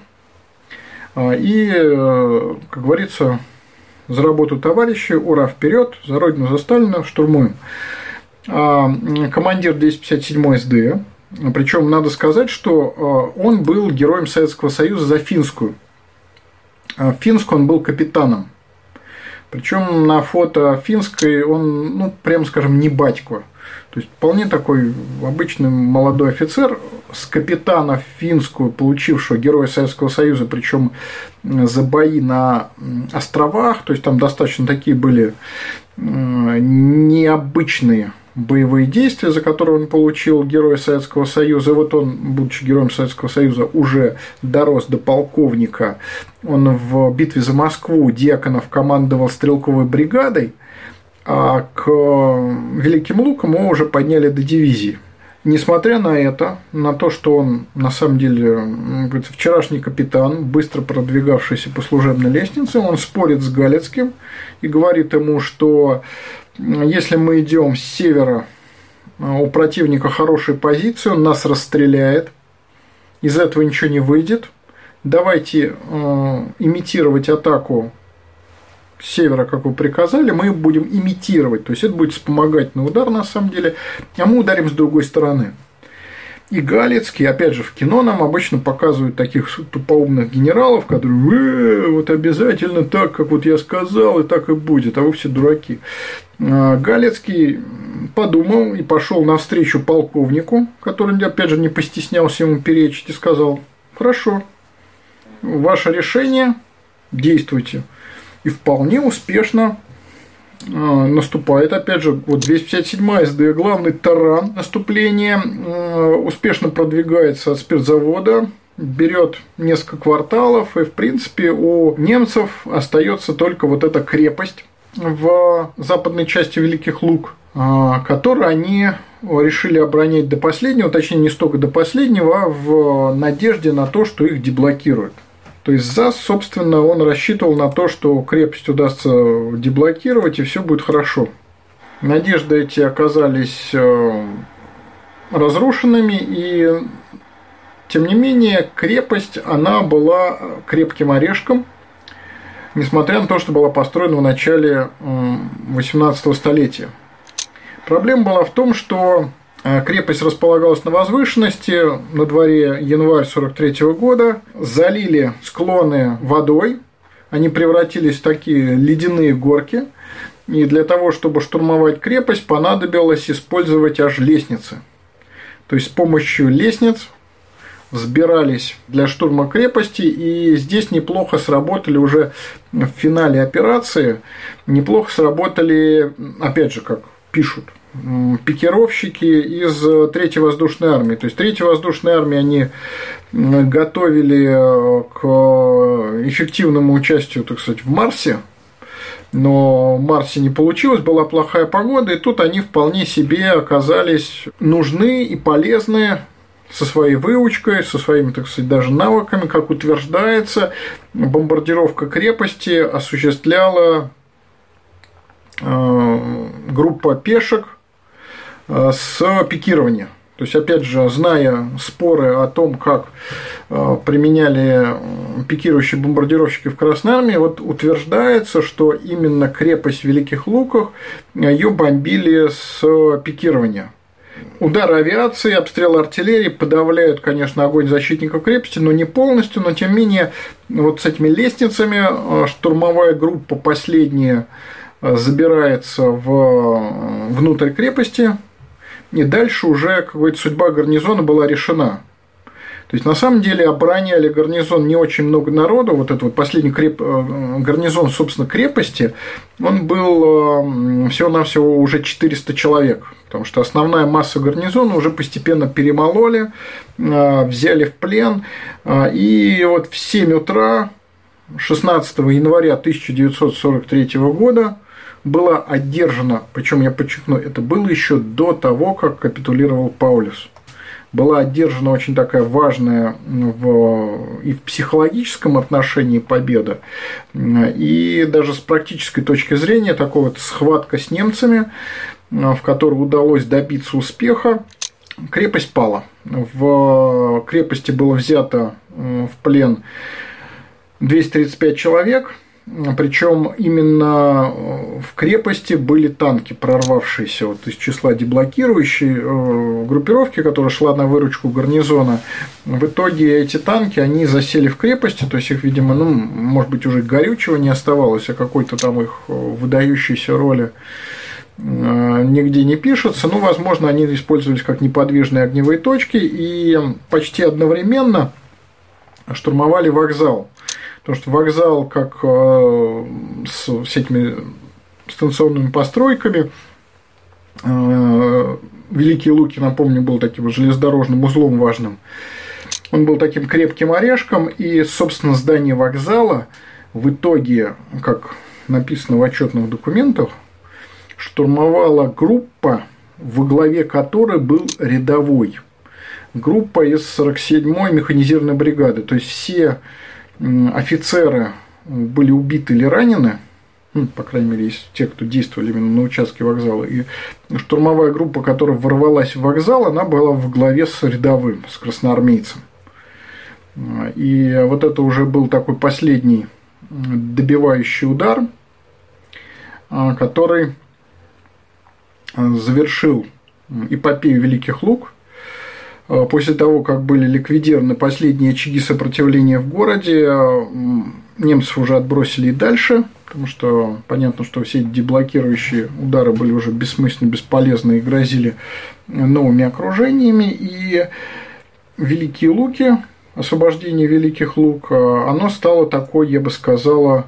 и, как говорится, за работу товарищи, ура, вперед, за родину, за Сталина, штурмуем. Командир двести пятьдесят седьмой эс дэ, причем надо сказать, что он был героем Советского Союза за финскую. В финскую он был капитаном. Причем на фото финской он, ну, прямо скажем, не батько. То есть вполне такой обычный молодой офицер, с капитана в финскую, получившего Героя Советского Союза, причем за бои на островах, то есть там достаточно такие были необычные боевые действия, за которые он получил Героя Советского Союза. Вот он, будучи Героем Советского Союза, уже дорос до полковника. Он в битве за Москву Дьяконов командовал стрелковой бригадой, а к Великим Лукам его уже подняли до дивизии. Несмотря на это, на то, что он на самом деле говорится, вчерашний капитан, быстро продвигавшийся по служебной лестнице, он спорит с Галицким и говорит ему, что если мы идем с севера, у противника хорошая позиция, он нас расстреляет, из этого ничего не выйдет, давайте э, имитировать атаку с севера, как вы приказали, мы будем имитировать, то есть это будет вспомогательный удар на самом деле, а мы ударим с другой стороны. И Галицкий, опять же, в кино нам обычно показывают таких тупоумных генералов, которые э, вот обязательно так, как вот я сказал, и так и будет, а вы все дураки. Галицкий подумал и пошел навстречу полковнику, который, опять же, не постеснялся ему перечить, и сказал: хорошо, ваше решение, действуйте. И вполне успешно наступает, опять же, вот двести пятьдесят седьмая эс дэ, главный таран наступления, успешно продвигается от спиртзавода, берет несколько кварталов, и, в принципе, у немцев остается только вот эта крепость в западной части Великих Луг, которую они решили оборонять до последнего, точнее, не столько до последнего, а в надежде на то, что их деблокируют. То есть ЗАС, собственно, он рассчитывал на то, что крепость удастся деблокировать, и все будет хорошо. Надежды эти оказались разрушенными, и тем не менее крепость, она была крепким орешком, несмотря на то, что была построена в начале восемнадцатого столетия. Проблема была в том, что крепость располагалась на возвышенности, на дворе январь сорок третьего года, залили склоны водой, они превратились в такие ледяные горки, и для того, чтобы штурмовать крепость, понадобилось использовать аж лестницы. То есть с помощью лестниц взбирались для штурма крепости, и здесь неплохо сработали уже в финале операции, неплохо сработали, опять же, как пишут, пикировщики из третьей воздушной армии. То есть третья воздушная армия они готовили к эффективному участию, так сказать, в Марсе, но в Марсе не получилось, была плохая погода, и тут они вполне себе оказались нужны и полезны со своей выучкой, со своими, так сказать, даже навыками. Как утверждается, бомбардировка крепости осуществляла группа пешек с пикирования. То есть, опять же, зная споры о том, как применяли пикирующие бомбардировщики в Красной Армии, вот утверждается, что именно крепость в Великих Луках ее бомбили с пикирования. Удары авиации, обстрелы артиллерии подавляют, конечно, огонь защитников крепости, но не полностью, но тем не менее, вот с этими лестницами штурмовая группа последняя забирается в, внутрь крепости, и дальше уже, как говорится, судьба гарнизона была решена. То есть, на самом деле, обороняли гарнизон не очень много народу. Вот этот вот последний креп... гарнизон, собственно, крепости, он был всего-навсего уже четыреста человек. Потому что основная масса гарнизона уже постепенно перемололи, взяли в плен. И вот в семь утра шестнадцатого января тысяча девятьсот сорок третьего года была одержана, причем я подчеркну, это было еще до того, как капитулировал Паулюс. Была одержана очень такая важная в, и в психологическом отношении победа, и даже с практической точки зрения такая вот схватка с немцами, в которой удалось добиться успеха. Крепость пала. В крепости было взято в плен двести тридцать пять человек. Причем именно в крепости были танки, прорвавшиеся вот из числа деблокирующей группировки, которая шла на выручку гарнизона. В итоге эти танки, они засели в крепости, то есть их, видимо, ну, может быть, уже горючего не оставалось, а какой-то там их выдающейся роли нигде не пишется. Ну, возможно, они использовались как неподвижные огневые точки и почти одновременно штурмовали вокзал. Потому что вокзал, как с, с этими станционными постройками, Великие Луки, напомню, был таким железнодорожным узлом важным. Он был таким крепким орешком, и, собственно, здание вокзала в итоге, как написано в отчетных документах, штурмовала группа, во главе которой был рядовой. Группа из сорок седьмой механизированной бригады. То есть все офицеры были убиты или ранены, ну, по крайней мере, есть те, кто действовали именно на участке вокзала, и штурмовая группа, которая ворвалась в вокзал, она была в главе с рядовым, с красноармейцем. И вот это уже был такой последний добивающий удар, который завершил эпопею Великих Луг. После того, как были ликвидированы последние очаги сопротивления в городе, немцев уже отбросили и дальше, потому что понятно, что все эти деблокирующие удары были уже бессмысленны, бесполезны и грозили новыми окружениями. И Великие Луки, освобождение Великих Луг, оно стало такой, я бы сказала,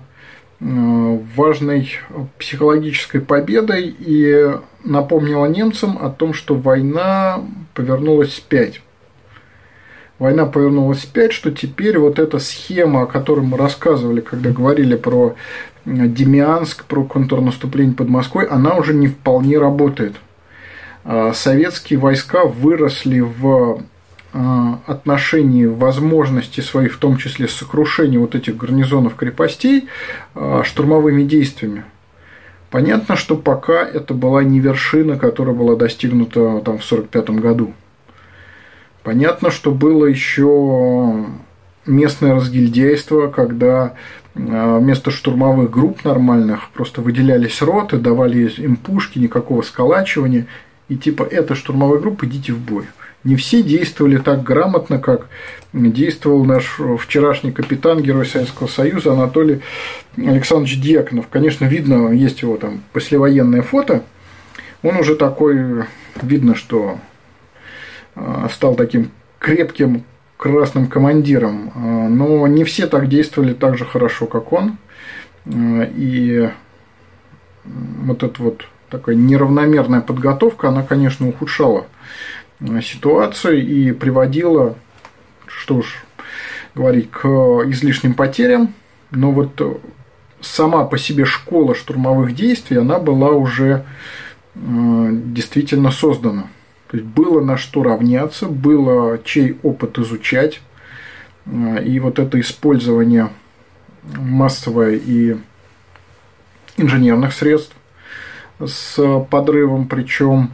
важной психологической победой и напомнила немцам о том, что война повернулась вспять. Война повернулась вспять, что теперь вот эта схема, о которой мы рассказывали, когда говорили про Демянск, про контрнаступление под Москвой, она уже не вполне работает. Советские войска выросли в отношении возможностей своих, в том числе сокрушения вот этих гарнизонов крепостей, штурмовыми действиями. Понятно, что пока это была не вершина, которая была достигнута там, в сорок пятом году. Понятно, что было еще местное разгильдяйство, когда вместо штурмовых групп нормальных просто выделялись роты, давали им пушки, никакого сколачивания. И типа, это штурмовая группа, идите в бой. Не все действовали так грамотно, как действовал наш вчерашний капитан, герой Советского Союза Анатолий Александрович Дьяконов. Конечно, видно, есть его там послевоенное фото. Он уже такой, видно, что стал таким крепким красным командиром. Но не все так действовали так же хорошо, как он. И вот эта вот такая неравномерная подготовка, она, конечно, ухудшала ситуацию и приводила, что ж говорить, к излишним потерям. Но вот сама по себе школа штурмовых действий, она была уже действительно создана. То есть было на что равняться, было чей опыт изучать. И вот это использование массовое и инженерных средств с подрывом, причем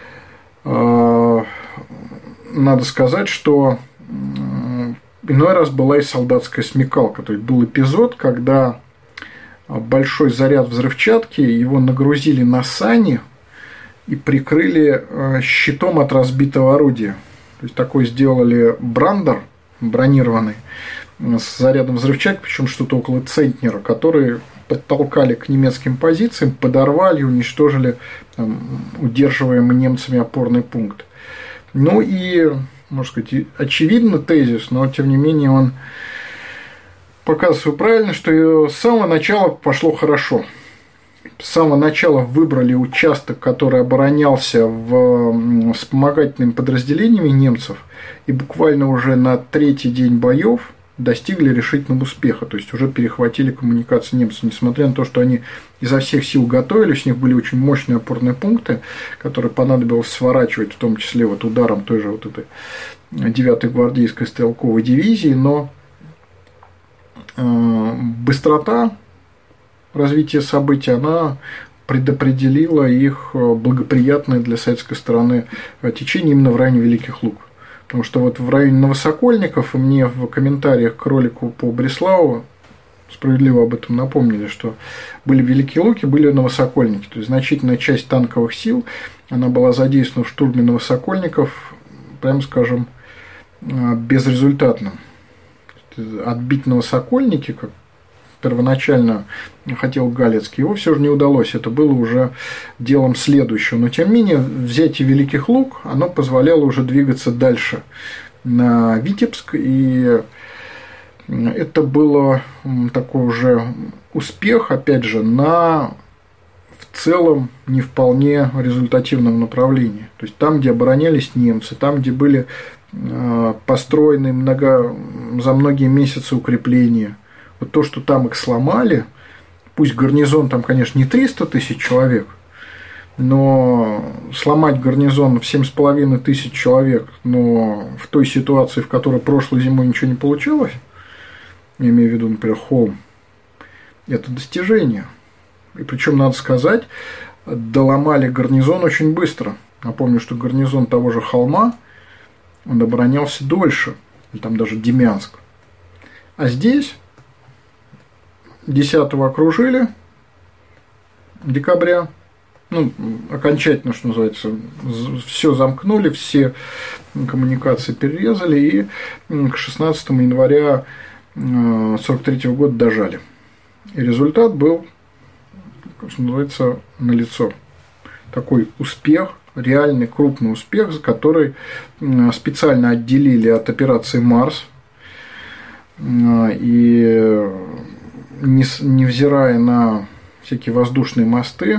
надо сказать, что иной раз была и солдатская смекалка. То есть был эпизод, когда большой заряд взрывчатки, его нагрузили на сани и прикрыли щитом от разбитого орудия. То есть такой сделали брандер бронированный с зарядом взрывчатки, причем что-то около центнера, который подтолкали к немецким позициям, подорвали, уничтожили там, удерживаемый немцами опорный пункт. Ну и можно сказать, очевидный тезис, но тем не менее он показывает правильно, что с самого начала пошло хорошо. С самого начала выбрали участок, который оборонялся в вспомогательными подразделениями немцев, и буквально уже на третий день боев достигли решительного успеха, то есть уже перехватили коммуникации немцев, несмотря на то, что они изо всех сил готовились, у них были очень мощные опорные пункты, которые понадобилось сворачивать, в том числе вот ударом той же вот этой девятой гвардейской стрелковой дивизии, но быстрота развития событий, она предопределила их благоприятное для советской стороны течение именно в районе Великих Луг. Потому что вот в районе Новосокольников, и мне в комментариях к ролику по Бреславу справедливо об этом напомнили, что были Великие Луки, были Новосокольники. То есть значительная часть танковых сил, она была задействована в штурме Новосокольников, прямо скажем, безрезультатно. Отбить Новосокольники, как первоначально хотел Галицкий, его все же не удалось, это было уже делом следующего. Но тем не менее, взятие Великих Луг, оно позволяло уже двигаться дальше на Витебск, и это было такой уже успех, опять же, на в целом не вполне результативном направлении. То есть там, где оборонялись немцы, там, где были построены много, за многие месяцы укрепления, вот то, что там их сломали, пусть гарнизон там, конечно, не триста тысяч человек, но сломать гарнизон в семь с половиной тысяч человек, но в той ситуации, в которой прошлой зимой ничего не получилось, я имею в виду, например, Холм, это достижение. И причем, надо сказать, доломали гарнизон очень быстро. Напомню, что гарнизон того же Холма, он оборонялся дольше, или там даже Демянск. А здесь десятого окружили декабря, ну, окончательно, что называется, все замкнули, все коммуникации перерезали, и к шестнадцатому января сорок третьего года дожали. И результат был, что называется, налицо. Такой успех, реальный крупный успех, который специально отделили от операции «Марс», и невзирая на всякие воздушные мосты,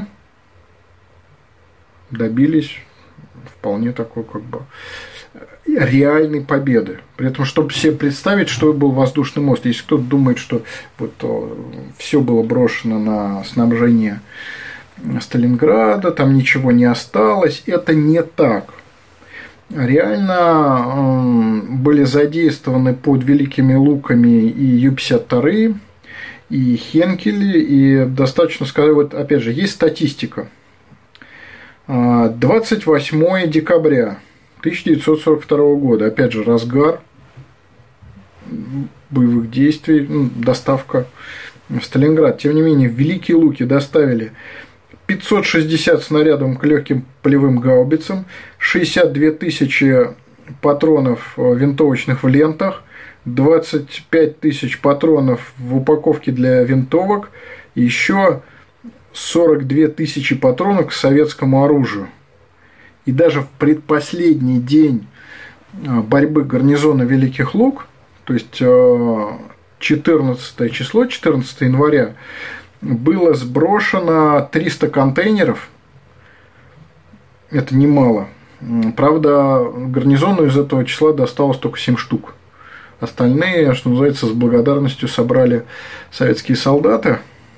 добились вполне такой как бы реальной победы. При этом, чтобы себе представить, что был воздушный мост. Если кто-то думает, что вот все было брошено на снабжение Сталинграда, там ничего не осталось, это не так. Реально были задействованы под Великими Луками и Ю пятьдесят два, и Хенкели, и достаточно сказать, вот опять же, есть статистика. двадцать восьмого декабря тысяча девятьсот сорок второго года, опять же, разгар боевых действий, ну, доставка в Сталинград. Тем не менее, в Великие Луки доставили пятьсот шестьдесят снарядов к легким полевым гаубицам, шестьдесят две тысячи патронов винтовочных в лентах, двадцать пять тысяч патронов в упаковке для винтовок, и еще сорок две тысячи патронов к советскому оружию. И даже в предпоследний день борьбы гарнизона Великих Луг, то есть четырнадцатое число, четырнадцатого января, было сброшено триста контейнеров. Это немало. Правда, гарнизону из этого числа досталось только семь штук. Остальные, что называется, с благодарностью собрали советские солдаты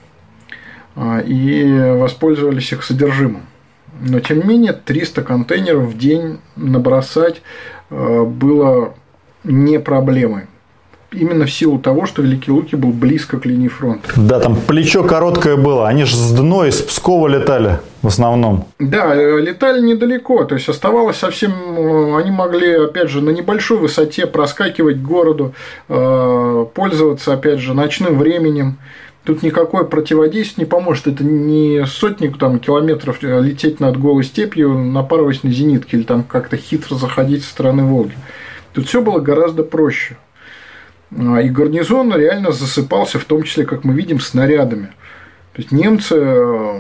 и воспользовались их содержимым. Но, тем не менее, триста контейнеров в день набросать было не проблемой. Именно в силу того, что Великие Луки был близко к линии фронта. Да, там плечо короткое было. Они же с Дно, из Пскова летали в основном. Да, летали недалеко. То есть оставалось совсем... Они могли, опять же, на небольшой высоте проскакивать к городу, пользоваться, опять же, ночным временем. Тут никакое противодействие не поможет. Это не сотни там, километров лететь над голой степью, напарываясь на зенитки или там как-то хитро заходить со стороны Волги. Тут все было гораздо проще. И гарнизон реально засыпался, в том числе, как мы видим, снарядами. То есть немцы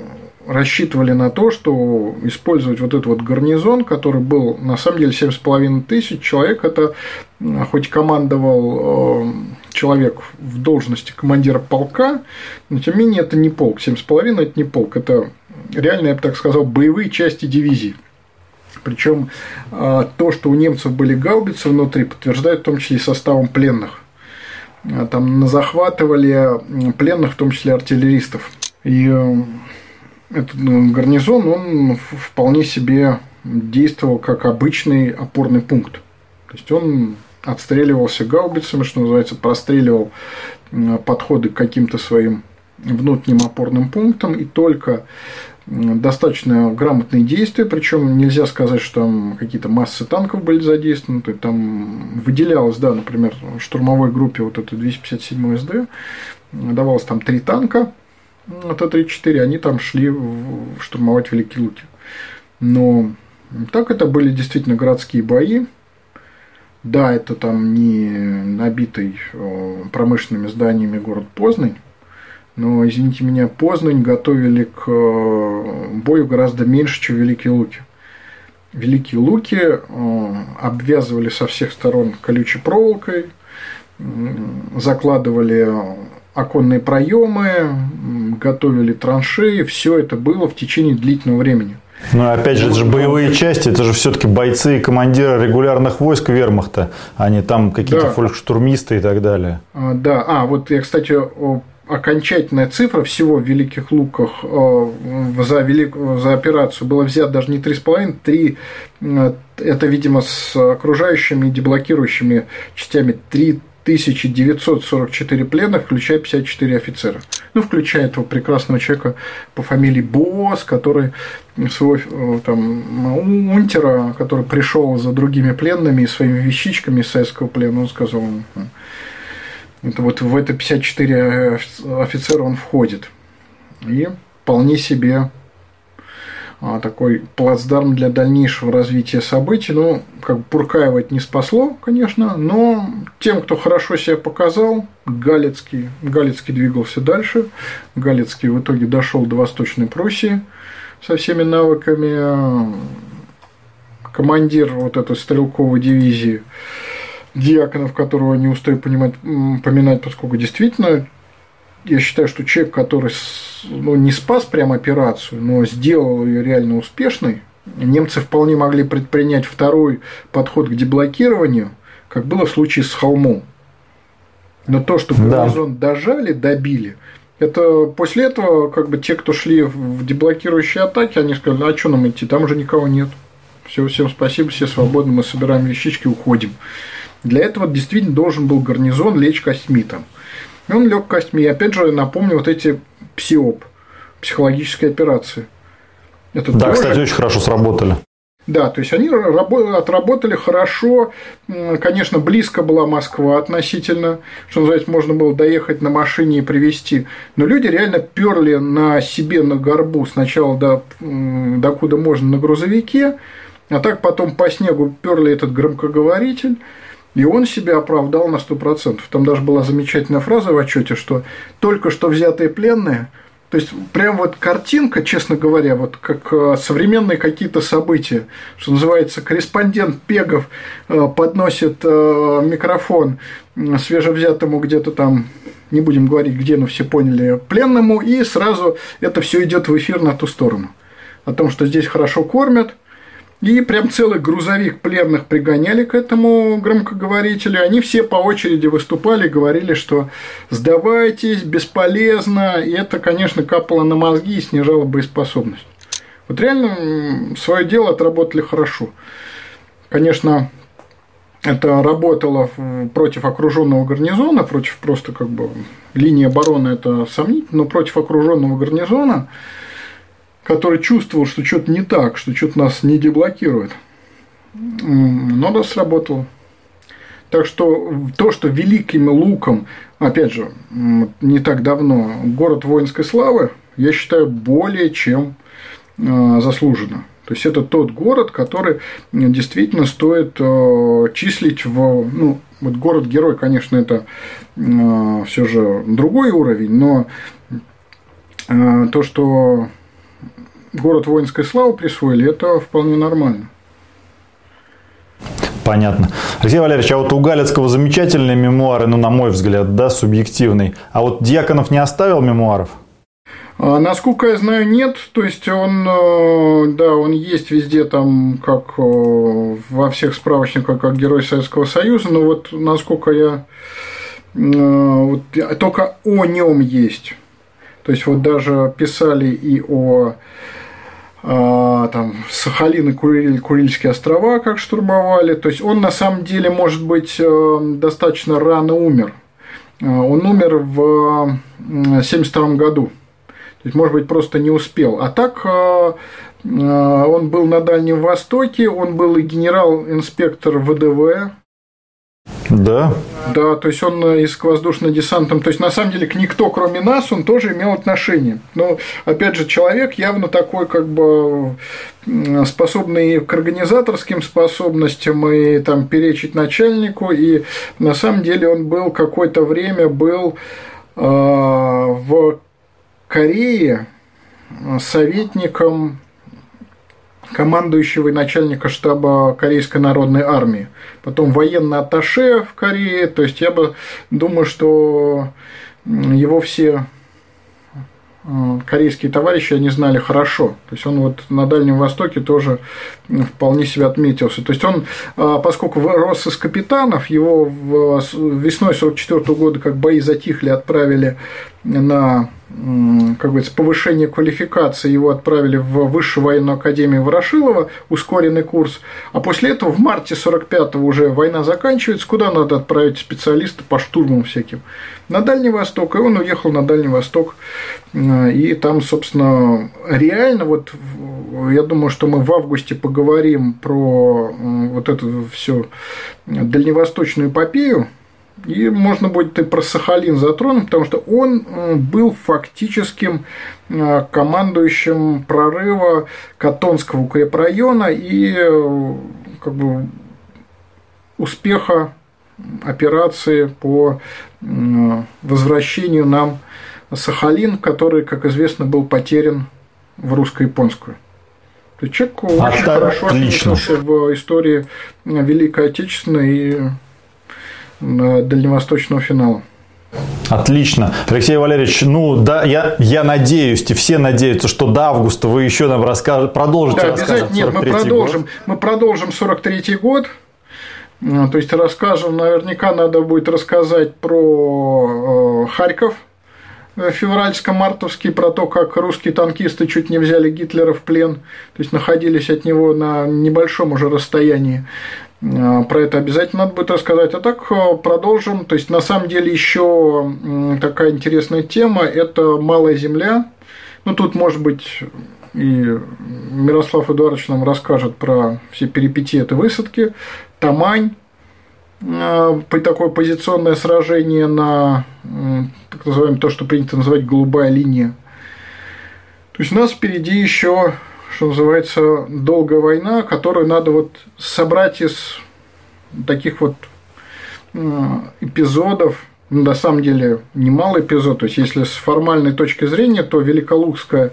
рассчитывали на то, что использовать вот этот вот гарнизон, который был на самом деле семь с половиной тысяч человек, это хоть командовал человек в должности командира полка, но тем не менее это не полк, семь с половиной это не полк, это реально, я бы так сказал, боевые части дивизии. Причем то, что у немцев были гаубицы внутри, подтверждает в том числе и составом пленных. Там захватывали пленных, в том числе артиллеристов. И этот гарнизон, он вполне себе действовал как обычный опорный пункт. То есть он отстреливался гаубицами, что называется, простреливал подходы к каким-то своим внутренним опорным пунктам, и только достаточно грамотные действия, причем нельзя сказать, что там какие-то массы танков были задействованы, там выделялось, да, например, в штурмовой группе вот это двести пятьдесят седьмой эс дэ, давалось там три танка, Т тридцать четыре, они там шли штурмовать Великие Луки. Но так это были действительно городские бои. Да, это там не набитый промышленными зданиями город Познань, но, извините меня, Познань готовили к бою гораздо меньше, чем Великие Луки. Великие Луки обвязывали со всех сторон колючей проволокой, закладывали оконные проемы, готовили траншеи, все это было в течение длительного времени. Но опять же, это же боевые части, это же все-таки бойцы и командиры регулярных войск вермахта, а не там какие-то да. фолькштурмисты и так далее. А, да, а вот я, кстати, окончательная цифра всего в Великих Луках за, велик... за операцию была взята даже не три с половиной, три, это, видимо, с окружающими и деблокирующими частями три тысячи девятьсот сорок четыре пленных, включая пятьдесят четыре офицера. Ну, включая этого прекрасного человека по фамилии Босс, который свой там унтера, который пришел за другими пленными и своими вещичками из советского плена, он сказал, это вот в это пятьдесят четыре офицера он входит. И вполне себе такой плацдарм для дальнейшего развития событий. Ну, как бы Пуркаева это не спасло, конечно, но тем, кто хорошо себя показал, Галицкий, Галицкий двигался дальше. Галицкий в итоге дошел до Восточной Пруссии со всеми навыками. Командир вот этой стрелковой дивизии Дьяконов, которого не устаю понимать, поминать, поскольку действительно я считаю, что человек, который ну, не спас прям операцию, но сделал ее реально успешной, немцы вполне могли предпринять второй подход к деблокированию, как было в случае с Холмом. Но то, что гарнизон да. дожали, добили, это после этого как бы те, кто шли в деблокирующие атаки, они сказали, а что нам идти, там уже никого нет. Все, всем спасибо, все свободны, мы собираем вещички, уходим. Для этого действительно должен был гарнизон лечь костьми там. И он лег костьми. И опять же, напомню, вот эти ПСИОП, психологические операции. Это да, тоже... кстати, очень хорошо сработали. Да, то есть они отработали хорошо. Конечно, близко была Москва относительно, что называется, можно было доехать на машине и привезти. Но люди реально перли на себе на горбу сначала до, докуда можно на грузовике, а так потом по снегу перли этот громкоговоритель. И он себя оправдал на сто процентов. Там даже была замечательная фраза в отчете, что только что взятые пленные, то есть прям вот картинка, честно говоря, вот как современные какие-то события, что называется, корреспондент Пегов подносит микрофон свежевзятому где-то там, не будем говорить где, но все поняли, пленному, и сразу это все идет в эфир на ту сторону. О том, что здесь хорошо кормят. И прям целый грузовик пленных пригоняли к этому громкоговорителю. Они все по очереди выступали, говорили, что сдавайтесь, бесполезно. И это, конечно, капало на мозги и снижало боеспособность. Вот реально свое дело отработали хорошо. Конечно, это работало против окруженного гарнизона, против просто как бы линии обороны, это сомнительно, но против окруженного гарнизона, который чувствовал, что что-то не так, что что-то нас не деблокирует. Но да, сработало. Так что то, что Великим Луком, опять же, не так давно, город воинской славы, я считаю, более чем заслуженно. То есть это тот город, который действительно стоит числить в... Ну, вот город-герой, конечно, это все же другой уровень, но то, что город воинской славы присвоили, это вполне нормально. Понятно. Алексей Валерьевич, а вот у Галицкого замечательные мемуары, ну, на мой взгляд, да, субъективный. А вот Дьяконов не оставил мемуаров? А, насколько я знаю, нет. То есть он, да, он есть везде там, как во всех справочниках, как Герой Советского Союза, но вот насколько я, вот, только о нем есть. То есть вот даже писали и о там, Сахалин и Куриль, Курильские острова, как штурмовали. То есть он на самом деле, может быть, достаточно рано умер. Он умер в семьдесят втором году. То есть, может быть, просто не успел. А так он был на Дальнем Востоке, он был и генерал-инспектор вэ дэ вэ. Да. Да, то есть он из воздушно-десантом, то есть на самом деле к никто, кроме нас, он тоже имел отношение. Но опять же, человек явно такой, как бы способный к организаторским способностям и там перечить начальнику. И на самом деле он был какое-то время был э, в Корее советником командующего и начальника штаба Корейской народной армии, потом военный атташе в Корее, то есть я бы думаю, что его все корейские товарищи они знали хорошо, то есть он вот на Дальнем Востоке тоже вполне себя отметился, то есть он, поскольку рос из капитанов, его весной сорок четвёртого года, как бои затихли, отправили на, как говорится, повышение квалификации, его отправили в Высшую военную академию Ворошилова, ускоренный курс, а после этого в марте сорок пятого уже война заканчивается, куда надо отправить специалиста по штурмам всяким? На Дальний Восток, и он уехал на Дальний Восток, и там, собственно, реально, вот я думаю, что мы в августе поговорим про вот эту всю дальневосточную эпопею, и можно будет и про Сахалин затронуть, потому что он был фактическим командующим прорыва Катонского укрепрайона и как бы успеха операции по возвращению нам Сахалин, который, как известно, был потерян в русско-японскую. То есть человек очень Отлично. хорошо отметился в истории Великой Отечественной и дальневосточного финала. Отлично. Алексей Валерьевич, ну да, я, я надеюсь, и все надеются, что до августа вы еще нам расскажете, продолжите да, рассказывать Нет, мы продолжим, год. мы продолжим сорок третий год. То есть расскажем, наверняка надо будет рассказать про Харьков, февральско-мартовский, про то, как русские танкисты чуть не взяли Гитлера в плен, то есть находились от него на небольшом уже расстоянии. Про это обязательно надо будет рассказать. А так продолжим. То есть, на самом деле, еще такая интересная тема – это Малая Земля. Ну, тут, может быть, и Мирослав Эдуардович нам расскажет про все перипетии этой высадки. Тамань, такое позиционное сражение на, так называемое, то, что принято называть голубая линия. То есть, у нас впереди еще, что называется, долгая война, которую надо вот собрать из таких вот эпизодов, ну, на самом деле немало эпизодов, то есть если с формальной точки зрения, то Великолукская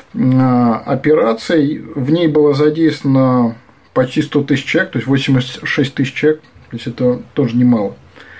операция, в ней было задействовано почти сто тысяч человек, то есть восемьдесят шесть тысяч человек, то есть это тоже немало.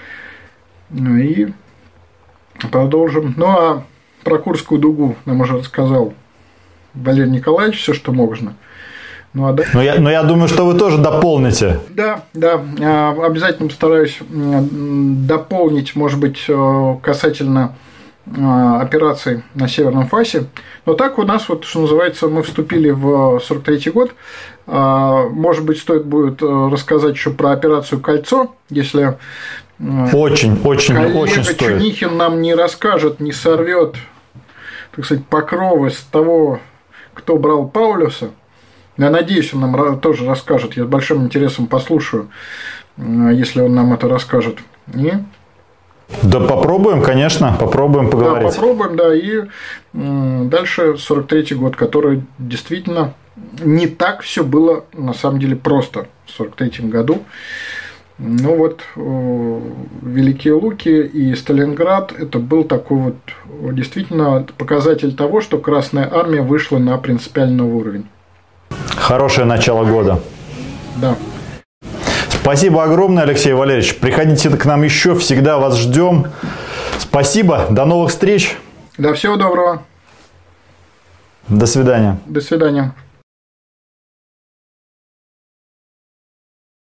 И продолжим. Ну а про Курскую дугу нам уже рассказал Валерий Николаевич все, что можно. Ну, а да... но, я, но я думаю, что вы тоже дополните. Да, да, обязательно постараюсь дополнить, может быть, касательно операций на Северном фасе. Но так у нас, вот, что называется, мы вступили в сорок третий год. Может быть, стоит будет рассказать еще про операцию «Кольцо», если очень, очень, коллега очень стоит. Чунихин нам не расскажет, не сорвет, так сказать, покровы с того, кто брал Паулюса. Я надеюсь, он нам тоже расскажет. Я с большим интересом послушаю, если он нам это расскажет. И... Да попробуем, конечно, попробуем поговорить. Да, попробуем, да. И дальше сорок третий год, который действительно не так все было на самом деле просто в сорок третьем году. Ну вот, Великие Луки и Сталинград – это был такой вот действительно показатель того, что Красная Армия вышла на принципиальный уровень. Хорошее начало года. Да. Спасибо огромное, Алексей Валерьевич. Приходите к нам еще, всегда вас ждем. Спасибо, до новых встреч. Да, всего доброго. До свидания. До свидания.